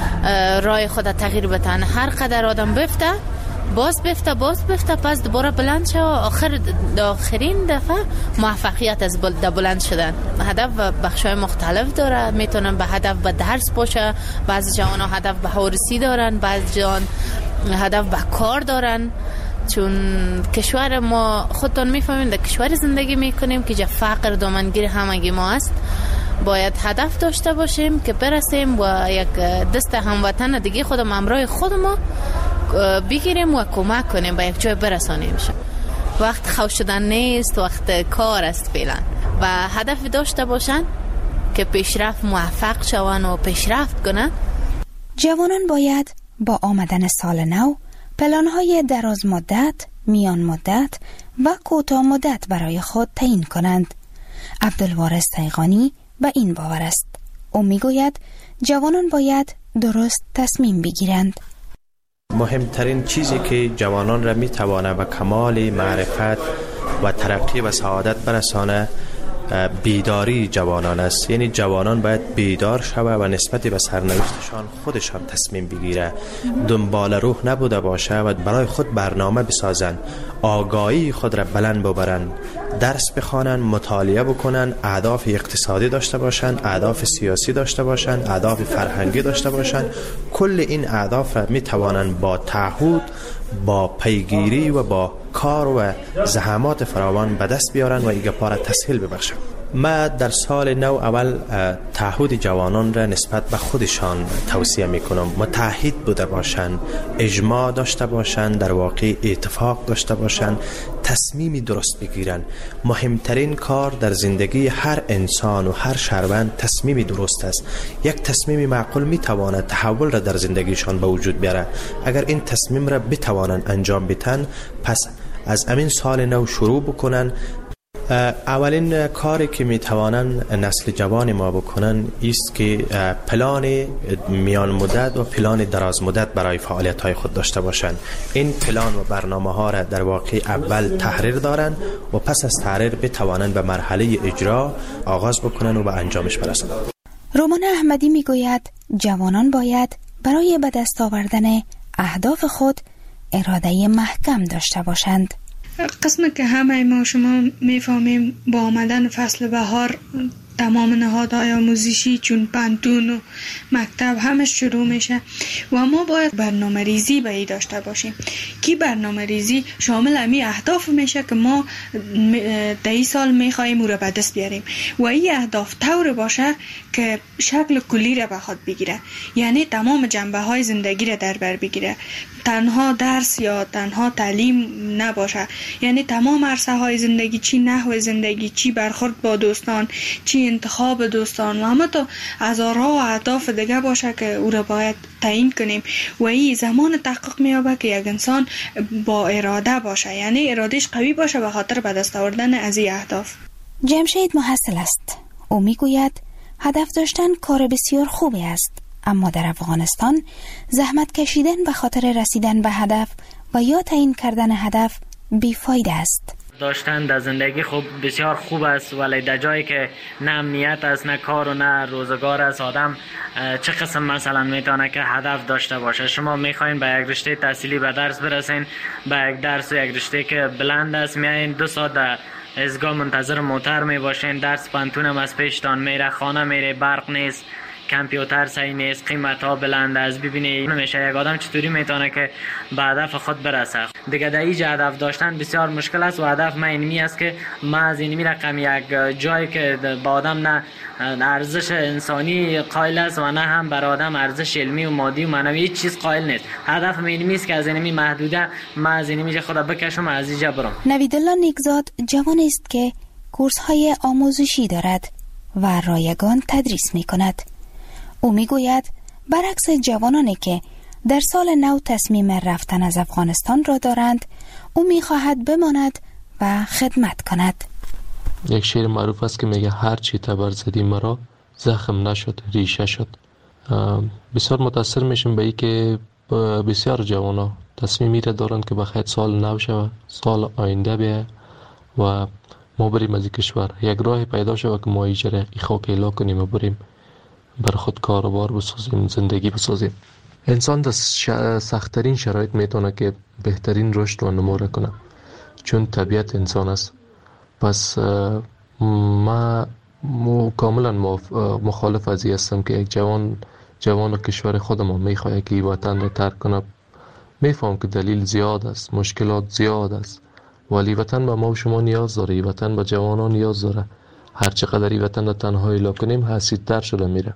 رای خود تغییر بدن. هر قدر آدم بفته باز بفته باز بفته پس دوباره بلند شه و آخر آخرین دفعه موفقیت از بلند شدن. هدف و بخشای مختلف داره. میتونن به هدف به درس باشه، بعضی جوان ها هدف به هورسی دارن، بعضی جوان هدف به کار دارن. چون کشور ما خودتون میفهمین در کشور زندگی میکنیم که جا فقر دامنگیر همگی ما است. باید هدف داشته باشیم که برسیم و یک دست هموطن دیگه خودم همراه خود ما بگیریم و کمک کنیم به یک جای برسانیم. وقت خوش شدن نیست، وقت کار است فعلا. و هدف داشته باشن که پیشرفت موفق شون و پیشرفت کنن. جوانان باید با آمدن سال نو پلان‌های دراز مدت میان مدت و کوتاه مدت برای خود تعیین کنند. عبدالوارث تیغانی به این باور است. او میگوید جوانان باید درست تصمیم بگیرند. مهمترین چیزی که جوانان را میتوانه به کمال معرفت و ترقی و سعادت برسانه بیداری جوانان است. یعنی جوانان باید بیدار شوه و نسبت به سرنوشتشان خودشان تصمیم بگیره، دنبال روح نبوده باشه و برای خود برنامه بسازن، آگاهی خود را بلند ببرن، درس بخوانن، مطالعه بکنن، اهداف اقتصادی داشته باشن، اهداف سیاسی داشته باشن، اهداف فرهنگی داشته باشن. کل این اهداف را می توانن با تعهد، با پیگیری و با کار و زحمات فراوان به دست بیارن و ایگه پاره تسهیل ببخشن. ما در سال نو اول تعهد جوانان را نسبت به خودشان توصیه میکنم. متحد بوده باشند، اجماع داشته باشند، در واقع اتفاق داشته باشند، تصمیمی درست بگیرن. مهمترین کار در زندگی هر انسان و هر شهروند تصمیمی درست است. یک تصمیم معقول میتواند تحول را در زندگیشان به وجود بیاره. اگر این تصمیم را بتوانند انجام بدن، پس از امین سال نو شروع بکنن. اولین کاری که میتوانن نسل جوان ما بکنن است که پلان میان مدت و پلان دراز مدت برای فعالیت های خود داشته باشند. این پلان و برنامه ها را در واقع اول تحریر دارن و پس از تحریر بتوانن به مرحله اجرا آغاز بکنن و به انجامش برسند. رومان احمدی میگوید جوانان باید برای به دست آوردن اهداف خود اراده محکم داشته باشند. قسم که همه ما شما میفهمیم با آمدن فصل بهار تمام نهادهای آموزشی چون پانتون و مکتب همه شروع میشه و ما باید برنامه ریزی به ای داشته باشیم که برنامه ریزی شامل امی اهداف میشه که ما در این سال میخواییم او را به دست بیاریم و این اهداف طور باشه که شکل کلی را به خود بگیره، یعنی تمام جنبه های زندگی را در بر بگیره، تنها درس یا تنها تعلیم نباشه، یعنی تمام عرصه های زندگی، چی نحو زندگی، چی برخورد با دوستان، چی انتخاب دوستان و همه تا هزارها و اهداف دیگه باشه که او را باید تعیین کنیم و این زمان تحقق میابه که یک انسان با اراده باشه، یعنی ارادهش قوی باشه به خاطر به دست آوردن از این اهداف. جمشید محصل است. او میگوید هدف داشتن کار بسیار خوبی است، اما در افغانستان زحمت کشیدن به خاطر رسیدن به هدف و یا تعیین کردن هدف بیفایده است. داشتن در زندگی خوب بسیار خوب است، ولی در جایی که نه امنیت است، نه کار و نه روزگار است، آدم چه قسم مثلا میتونه که هدف داشته باشه؟ شما میخواین به یک رشته تحصیلی به درس برسین، به یک درس و یک رشته که بلند است میایین، دو ساعت در ازگاه منتظر موتر میباشین، درس پانتون هم از پیشتان میره، خانه میره، برق نیست، کامپیوتر صحیح نیست، قیمت ها بلند است. ببینید نمیشه یک آدم چطوری میتونه که به هدف خود برسه. دیگه در اینجا هدف داشتن بسیار مشکل است و هدف من اینمی است که ما از اینمی رقم یک جایی که با آدم نه ارزش انسانی قائل است و نه هم بر آدم ارزش علمی و مادی و معنوی هیچ چیز قائل نیست. هدف من اینمی است که از اینمی محدوده ما از اینمی خود بکشم از اینجا برم. نویدالله نیکزاد جوان است که کورس های آموزشی دارد و رایگان تدریس می کند. او میگوید برعکس جوانانی که در سال نو تصمیم رفتن از افغانستان را دارند، او میخواهد بماند و خدمت کند. یک شعر معروف است که میگه هر چی تبر زدی مرا زخم نشد ریشه شد. بسیار متاثر میشم به این که بسیار جوانا تصمیمی را دارند که بخیر سال نو شود، سال آینده بیه و ما بریم از کشور، یک راه پیدا شود که ما ایجره ای خاک اعلا کنیم و بریم بر خود کاروبار بسازیم، زندگی بسازیم. انسان در سخت‌ترین شرایط میتونه که بهترین رشد و نمو را کنه، چون طبیعت انسان است. پس ما کاملا مخالف از این هستم که یک جوان جوان کشور خودمان میخواد که وطن را ترک کنه. میفهم که دلیل زیاد است، مشکلات زیاد است، ولی وطن به ما و شما نیاز داره، وطن به جوانان نیاز داره. هر چقدر وطن را تنهایی لا کنیم حسیدتر شده میره.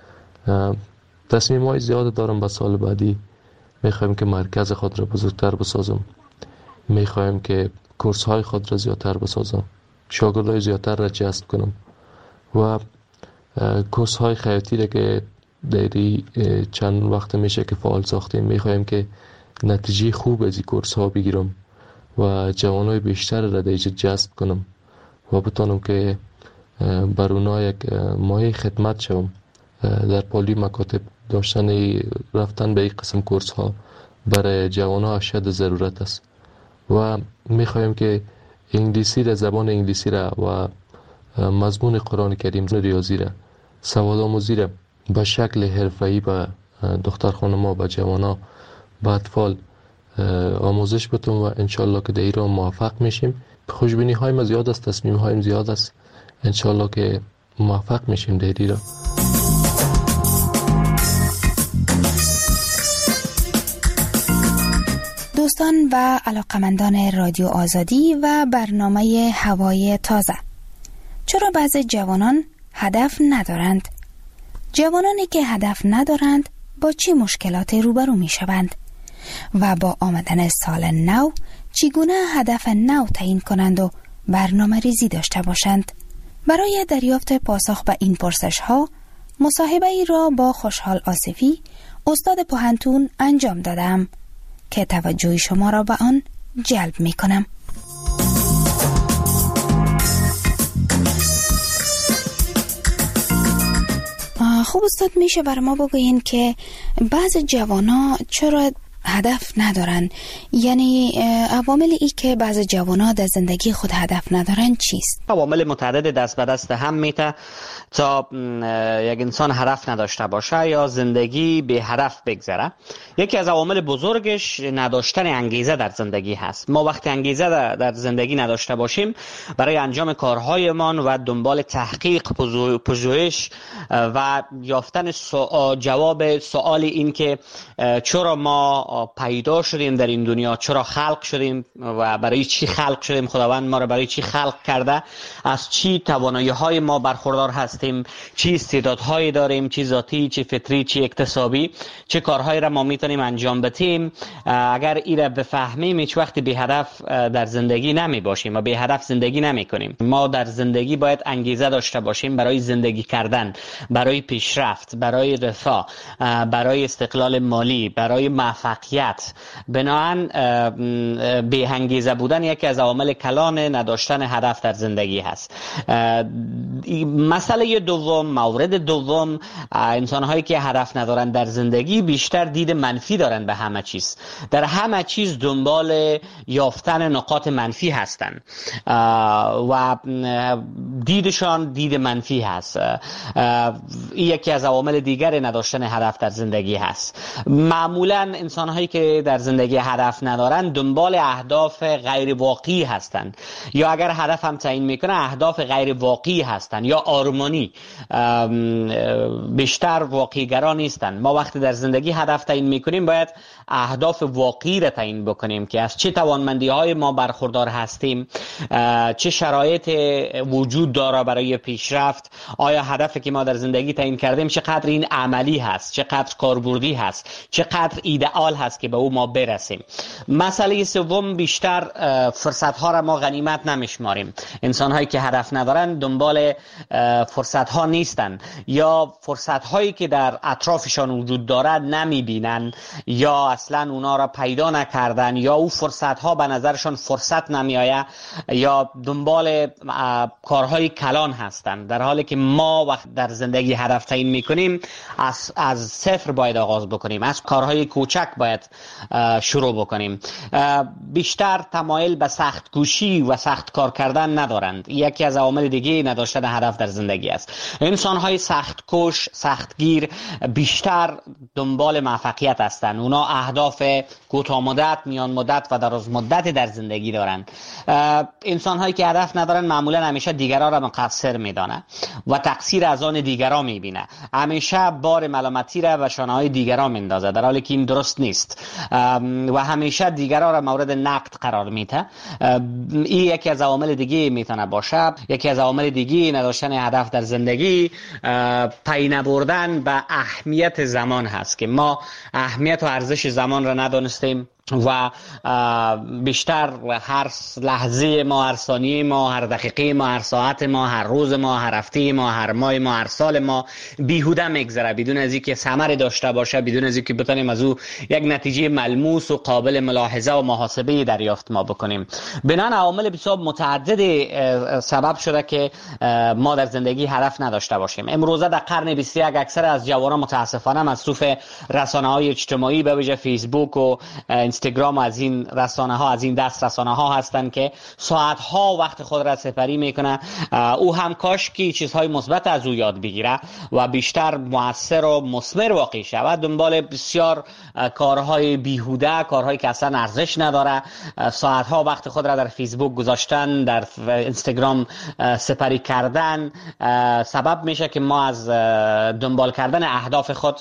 تصمیم های زیاد دارم به سال بعدی. میخوایم که مرکز خود را بزرگتر بسازم، میخوایم که کورس های خود را زیادتر بسازم، شاگردای زیادتر را جذب کنم و کورس های خیاطی را که دیری چند وقت میشه که فعال ساختیم، میخوایم که نتیجه خوب از این کورس ها بگیرم و جوانای بیشتر را در جذب کنم و بتانم که بر اونا یک مایه خدمت شوم در پالی مکاتب. داشتن رفتن به این قسم کورس ها برای جوان ها اشد ضرورت است و میخوایم که انگلیسی را، زبان انگلیسی را و مضمون قرآن کریم، ریاضی را، سواد آموزی را به شکل حرفه‌ای به دختر خانم‌ها، به جوان‌ها، به اطفال آموزش بتم و انشالله که در ایران موفق میشیم. خوشبینی های ما زیاد است، تصمیم هایم زیاد است، انشالله که موفق میشیم در ایران. دوستان و علاقمندان رادیو آزادی و برنامه هوای تازه، چرا بعضی جوانان هدف ندارند؟ جوانانی که هدف ندارند با چه مشکلاتی روبرو می شوند؟ و با آمدن سال نو چگونه هدف نو تعیین کنند و برنامه ریزی داشته باشند؟ برای دریافت پاسخ به این پرسش ها مصاحبه ای را با خوشحال آصفی، استاد پوهنتون انجام دادم که توجه شما را به آن جلب می کنم. خوب استاد، میشه بر ما بگوین که بعض جوانا چرا هدف ندارن؟ یعنی عوامل ای که بعض جوانا در زندگی خود هدف ندارن چیست؟ عوامل متعدد دست به دست هم میته تا یک انسان هدف نداشته باشه یا زندگی به هدف بگذره. یکی از عوامل بزرگش نداشتن انگیزه در زندگی هست. ما وقتی انگیزه در زندگی نداشته باشیم برای انجام کارهایمان و دنبال تحقیق، پژوهش و یافتن جواب سوال این که چرا ما پیدا شدیم در این دنیا، چرا خلق شدیم و برای چی خلق شدیم، خداوند ما را برای چی خلق کرده، از چی توانایی‌های ما برخوردار هستیم، چی استعدادهایی داریم، چی ذاتی، چی فطری، چی اکتسابی، چه کارهایی را ما میتونیم انجام بدیم. اگر این را بفهمیم هیچ وقت به هدف در زندگی نمی باشیم و به هدف زندگی نمی کنیم. ما در زندگی باید انگیزه داشته باشیم برای زندگی کردن، برای پیشرفت، برای رفاه، برای استقلال مالی، برای موفقیت. بنابراین به انگیزه بودن یکی از عوامل کلان نداشتن هدف در زندگی هست. مسئله دوم، مورد دوم، انسان هایی که هدف ندارن در زندگی بیشتر دید منفی دارن به همه چیز. در همه چیز دنبال یافتن نقاط منفی هستن و دیدشان دید منفی هست. این یکی از عوامل دیگر نداشتن هدف در زندگی هست. معمولا انسان هایی که در زندگی هدف ندارن دنبال اهداف غیر واقعی هستند، یا اگر هدف هم تعیین میکنه اهداف غیر واقعی هستند یا آرمانی، بیشتر واقعی گرا نیستند. ما وقتی در زندگی هدف تعیین میکنیم باید اهداف واقعی را تعیین بکنیم که از چه توانمندی های ما برخوردار هستیم، چه شرایط وجود داره برای پیشرفت، آیا هدفی که ما در زندگی تعیین کردیم چقدر این عملی هست، چقدر کاربردی هست، چقدر ایدئال هست که به او ما برسیم. مسئله سوم، بیشتر فرصت ها را ما غنیمت نمیشماریم. انسان هایی که هدف ندارن دنبال فرصت ها نیستن یا فرصت هایی که در اطرافشان وجود دارد نمیبینن یا اصلا اونا را پیدا نکردن یا او فرصت ها به نظرشان فرصت نمیآید یا دنبال کارهای کلان هستند، در حالی که ما وقت در زندگی هدف تعیین میکنیم از از صفر باید آغاز بکنیم، از کارهای کوچک باید شروع بکنیم. بیشتر تمایل به سخت کوشی و سخت کار کردن ندارند. یکی از عوامل دیگه نداشتن هدف در زندگی است. انسان های سخت کوش، سختگیر بیشتر دنبال موفقیت هستند. اونا اهداف کوتاه مدت، میان مدت و دراز مدت در زندگی دارند. انسان هایی که هدف ندارن معمولا همیشه دیگران را مقصر میدانه و تقصیر از آن دیگران میبینه. همیشه بار ملامتی را و شانه های دیگران میندازه، در حالی که این درست نیست و همیشه دیگران را مورد نقد قرار میده. این یکی از عوامل دیگه میتونه باشه. یکی از عوامل دیگه نداشتن هدف در زندگی پی نبردن به اهمیت زمان هست که ما اهمیت و ارزش زمان را ندانستیم. و بیشتر هر لحظه ما، هر ثانیه ما، هر دقیقه ما، هر ساعت ما، هر روز ما، هر هفته ما، هر ماه ما، هر سال ما بیهوده میگذره بدون از اینکه ثمری داشته باشه، بدون از اینکه بتونیم از او یک نتیجه ملموس و قابل ملاحظه و محاسبه دریافت ما بکنیم. بنابراین عوامل بسیار متعدد سبب شده که ما در زندگی هدف نداشته باشیم. امروزه در قرن بیست و یک اکثر از جوانان متاسفانه مصروف رسانه‌های اجتماعی به ویژه فیسبوک و اینستاگرام از این رسانه ها، از این دست رسانه ها هستند که ساعت ها وقت خود را سپری میکنه. او هم کاش که چیزهای مثبت از او یاد بگیره و بیشتر مؤثر و مثمر واقع شود. دنبال بسیار کارهای بیهوده، کارهایی که اصلا ارزش نداره، ساعت ها وقت خود را در فیسبوک گذاشتن، در اینستاگرام سپری کردن سبب میشه که ما از دنبال کردن اهداف خود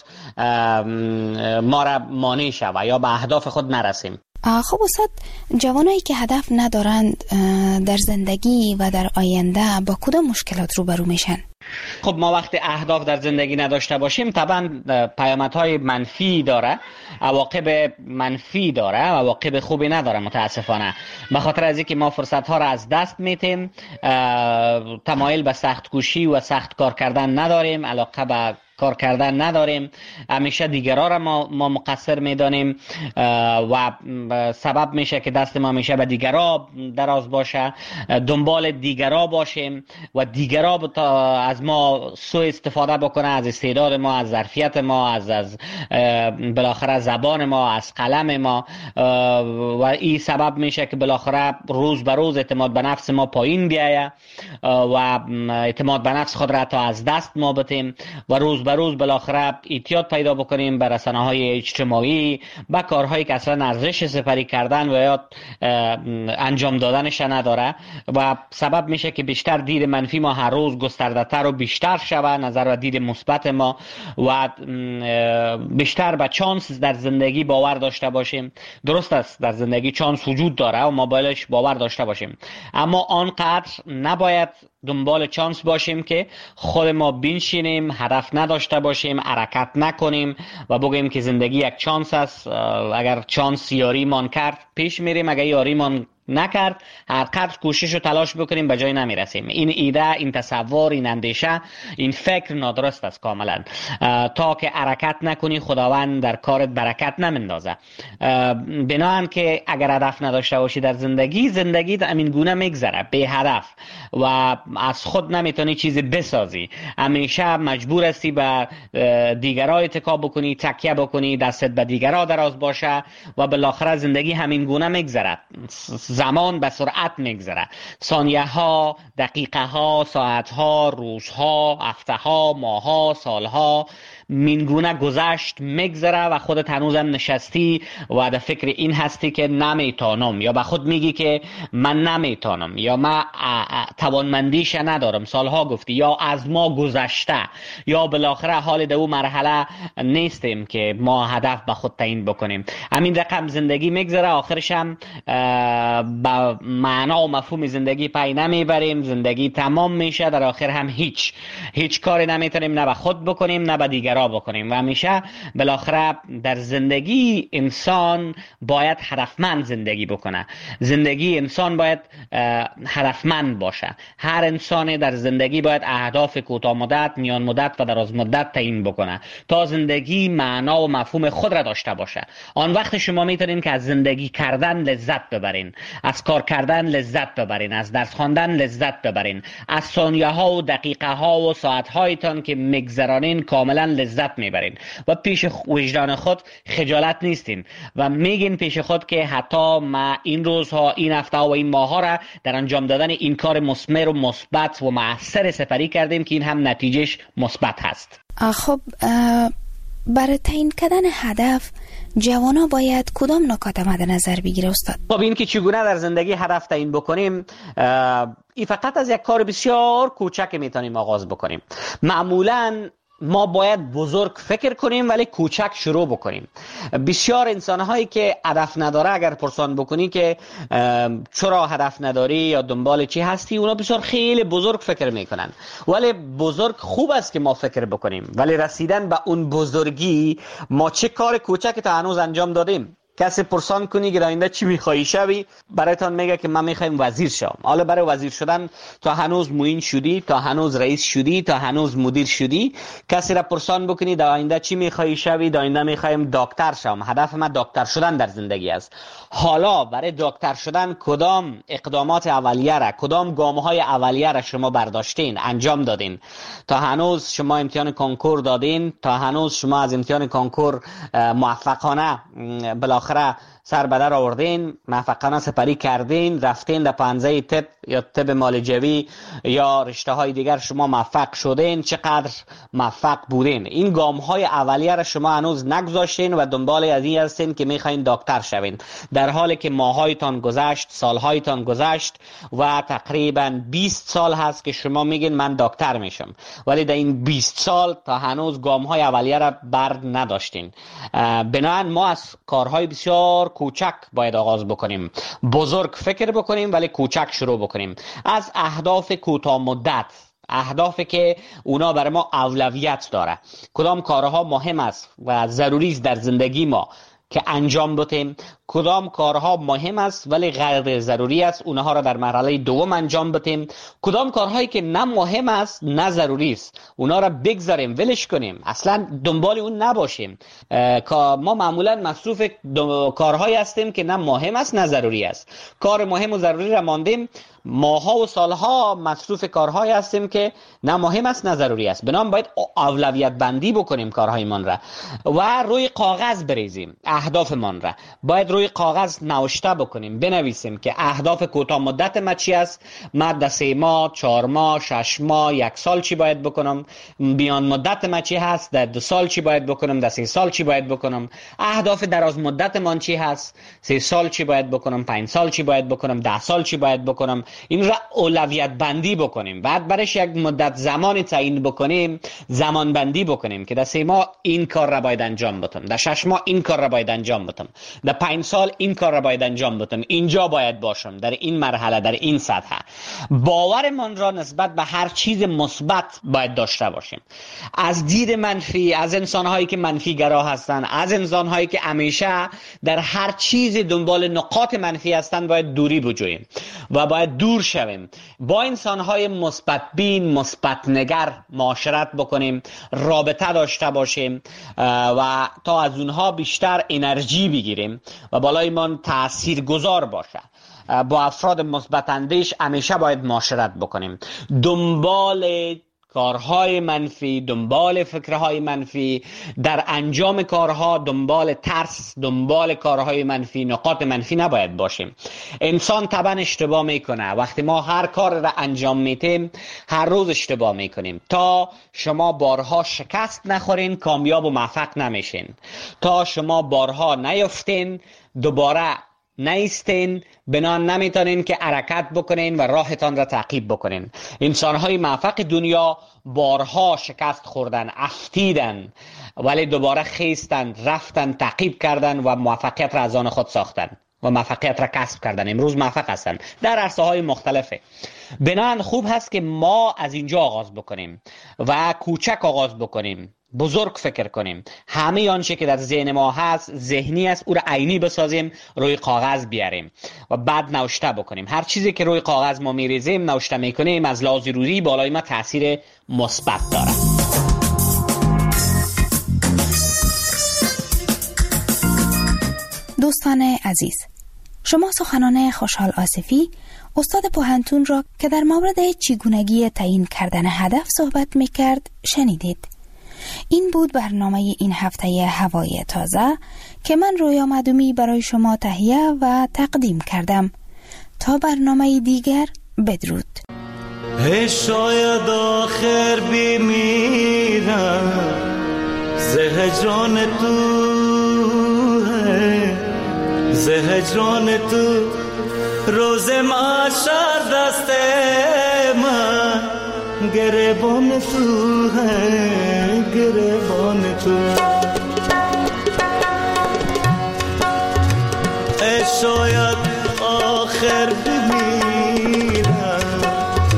ما را مانع شود یا به اهداف خود نرسیم. خب استاد، جوانایی که هدف ندارند در زندگی و در آینده با کدام مشکلات روبرو میشن؟ خب ما وقتی اهداف در زندگی نداشته باشیم طبعا پیامدهای منفی داره، عواقب منفی داره، عواقب خوبی نداره متاسفانه. به خاطر از اینکه ما فرصت ها را از دست میتیم، تمایل به سخت کوشی و سخت کار کردن نداریم، علاقه به کار کردن نداریم، همیشه دیگرها را ما, ما مقصر میدانیم و سبب میشه که دست ما همیشه به دیگرها دراز باشه، دنبال دیگرها باشیم و دیگرها از ما سوء استفاده بکنه، از استعداد ما، از ظرفیت ما، از از بالاخره زبان ما، از قلم ما، و این سبب میشه که بالاخره روز به روز اعتماد به نفس ما پایین بیایه و اعتماد به نفس خود را تا از دست ما بتیم و روز به روز بالاخره اعتیاد پیدا بکنیم به رسانه‌های اجتماعی، به کارهایی که اصلا ارزش سپری کردن و یا انجام دادنش نداره و سبب میشه که بیشتر دید منفی ما هر روز گسترده‌تر و بیشتر شوه، نظر و دید مثبت ما و بیشتر به چانس در زندگی باور داشته باشیم. درست است در زندگی چانس وجود داره و ما بایدش باور داشته باشیم، اما آنقدر نباید دنبال چانس باشیم که خود ما بنشینیم، هدف نداشته باشیم، حرکت نکنیم و بگیم که زندگی یک چانس است، اگر چانس یاری مان کرد پیش میریم، اگر یاری مان نکرد هر قدر کوشش و تلاش بکنیم به جای نمیرسیم. این ایده، این تصور، این اندیشه، این فکر نادرست است کاملا. تا که حرکت نکنی خداوند در کارت برکت نمیندازه. بناهن که اگر هدف نداشته باشی در زندگی، زندگی همین گونه میگذره بی هدف و از خود نمیتونی چیزی بسازی، همیشه مجبور هستی به دیگرها اتکا بکنی، تکیه بکنی، دستت به دیگرها دراز باشه و بالاخره زندگی همین گونه میگذره. زمان به سرعت میگذره، ثانیه ها، دقیقه ها، ساعت ها، روزها، هفته ها، ماه ها، سال ها مینگونه گذشت میگذره و خودت هنوزم نشستی و در فکر این هستی که نمیتونم، یا به خود میگی که من نمیتونم، یا من توانمندیش ندارم، سالها گفتی، یا از ما گذشته، یا بالاخره حال در اون مرحله نیستیم که ما هدف به خود تعیین بکنیم. همین رقم زندگی میگذره، آخرش هم با معنا و مفهوم زندگی پی نمیبریم، زندگی تمام میشه، در آخر هم هیچ هیچ کاری نمیتونیم نه به خود بکنیم نه به دیگران بکنیم و همیشه بالاخره در زندگی انسان باید هدفمند زندگی بکنه. زندگی انسان باید هدفمند باشه. هر انسان در زندگی باید اهداف کوتاه مدت، میان مدت و دراز مدت تعیین بکنه تا زندگی معنا و مفهوم خود را داشته باشه. آن وقت شما میتونین که از زندگی کردن لذت ببرین، از کار کردن لذت ببرین، از درس خواندن لذت ببرین، از ثانیه ها و دقیقه ها و ساعت هایتان که میگذرانین کاملا لذت میبرین و پیش وجدان خود خجالت نیستین و میگین پیش خود که حتی ما این روزها، این هفته و این ماه ها را در انجام دادن این کار مثمر و مثبت و مؤثر سپری کردیم که این هم نتیجهش مثبت هست. خب برای تعیین کردن هدف جوانا باید کدام نکات مد نظر بگیره استاد؟ خب این که چگونه در زندگی هدف تعیین بکنیم، این فقط از یک کار بسیار کوچک میتونیم آغاز بکنیم. معمولاً ما باید بزرگ فکر کنیم ولی کوچک شروع بکنیم. بسیار انسان‌هایی که هدف نداره اگر پرسان بکنی که چرا هدف نداری یا دنبال چی هستی، اونا بسیار خیلی بزرگ فکر میکنن. ولی بزرگ خوب است که ما فکر بکنیم، ولی رسیدن به اون بزرگی ما چه کار کوچک تا هنوز انجام دادیم. کسی پرسان کنی که آینده چی میخوایی شوی، برایتان میگه که من میخوایم وزیر شم. حالا برای وزیر شدن تا هنوز معین شدی، تا هنوز رئیس شدی، تا هنوز مدیر شدی. کسی را پرسان بکنی در آینده چی میخوایی شوی، در آینده میخوایم دکتر شم، هدف من دکتر شدن در زندگی است. حالا برای دکتر شدن کدام اقدامات اولیه را، کدام گام‌های اولیه را شما برداشتین، انجام دادین؟ تا هنوز شما امتحان کنکور دادین، تا هنوز شما از امتحان کنکور موفقانه بالاخره سر به در آوردین، موفقانه سپری کردین، رفتین در پانزه طب یا طب معالجوی یا رشته های دیگر شما موفق شدین، چقدر موفق بودین؟ این گام های اولیه را شما هنوز نگذاشتین و دنبال از این هستین که میخواین دکتر شوین، در حالی که ماهایتان گذشت، سالهایتان گذشت و تقریبا بیست سال هست که شما میگین من دکتر میشم، ولی در این بیست سال تا هنوز گام های اولیه را بر نداشتین. بنابراین ما از کارهای بسیار کوچک باید آغاز بکنیم، بزرگ فکر بکنیم ولی کوچک شروع بکنیم. از اهداف کوتاه مدت، اهدافی که اونا برای ما اولویت داره، کدام کارها مهم است و ضروری است در زندگی ما که انجام بدیم، کدام کارها مهم است ولی غیر ضروری است اونها را در مرحله دوم انجام بدیم، کدام کارهایی که نه مهم است نه ضروری است اونها را بگذاریم، ولش کنیم، اصلا دنبال اون نباشیم. ما معمولا مصروف کارهایی هستیم که نه مهم است نه ضروری است. کار مهم و ضروری را ماندیم، ماها و سالها مصروف کارهایی هستیم که نه مهم است نه ضروری است. بنابراین باید اولویت بندی بکنیم کارهایمان را و روی کاغذ بریزیم اهدافمان را. باید روی کاغذ نوشته بکنیم، بنویسیم که اهداف کوتاه مدت ما چی است، من در سه ماه، چهار ماه، شش ماه، یک سال چی باید بکنم، میان مدت ما چی هست، در دو سال چی باید بکنم، در سه سال چی باید بکنم، اهداف دراز مدت من چی هست، سه سال چی باید بکنم، پنج سال چی باید بکنم، ده سال چی باید بکنم. این را اولویت بندی بکنیم. بعد برایش یک مدت زمانی تعیین بکنیم، زمان بندی بکنیم که در سه ماه این کار را باید انجام بدم، در شش ماه این کار را باید انجام بدم، در پنج سال این کار را باید انجام بدم، اینجا باید باشم، در این مرحله، در این سطح. باورمان را نسبت به هر چیز مثبت باید داشته باشیم. از دید منفی، از انسان‌هایی که منفی گرا هستند، از انسان‌هایی که همیشه در هر چیز دنبال نقاط منفی هستند باید دوری بجوییم و باید دور شویم. با انسان‌های مثبت بین، مثبت نگر معاشرت بکنیم، رابطه داشته باشیم و تا از اونها بیشتر انرژی بگیریم و بالای من تأثیر گذار باشه. با افراد مثبت اندیش همیشه باید معاشرت بکنیم. دنبال کارهای منفی، دنبال فکرهای منفی، در انجام کارها دنبال ترس، دنبال کارهای منفی، نقاط منفی نباید باشیم. انسان طبعا اشتباه میکنه. وقتی ما هر کار را انجام میتیم هر روز اشتباه میکنیم. تا شما بارها شکست نخورین کامیاب و موفق نمیشین. تا شما بارها نیفتین دوباره نیستین، بنان نمیتونین که حرکت بکنین و راهتان را تعقیب بکنین. انسانهای موفق دنیا بارها شکست خوردن، افتیدن، ولی دوباره خیستن، رفتن، تعقیب کردن و موفقیت را از آن خود ساختن و موفقیت را کسب کردن. امروز موفق هستن در عرصه های مختلفه. بنان خوب هست که ما از اینجا آغاز بکنیم و کوچک آغاز بکنیم، بزرگ فکر کنیم. همه آنچه که در ذهن ما هست، ذهنی است، او را عینی بسازیم، روی کاغذ بیاریم و بعد نوشته بکنیم. هر چیزی که روی کاغذ ما میریزیم، نوشته میکنیم، از لحاظ روحی بالای ما تاثیر مثبت داره. دوستان عزیز، شما سخنان خوشحال آصفی، استاد پوهنتون را که در مورد چگونگی تعیین کردن هدف صحبت میکرد شنیدید. این بود برنامه این هفته هوای تازه که من رویا معدومی برای شما تهیه و تقدیم کردم. تا برنامه دیگر، بدرود. شاید آخر بمیرم زهجان تو ہے، زهجان تو روز محشر دست من گریبان تو ہے، گریبان تو. ای شاید آخر بمیرم،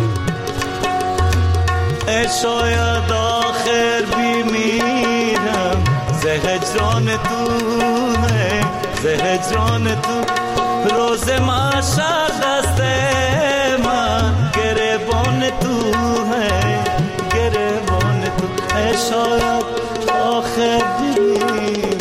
ای شاید آخر بمیرم زهجان تو ہے، ز هجران تو روز محشر دست من گریبان تو ہے گریبان تو ہے شاید آخر دیرم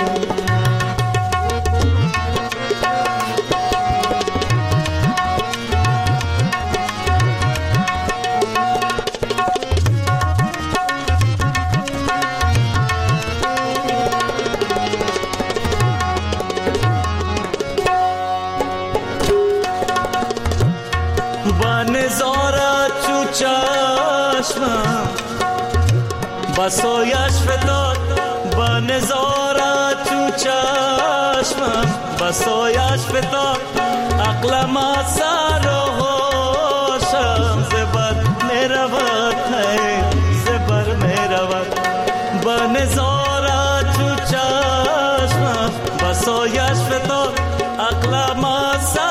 بسایش فتاد با نظاره تو چشمم بسایش فتاد عقلم از سر و هوشم زبر می رود زبر می رود با نظاره تو چشمم بسایش فتاد عقلم از سر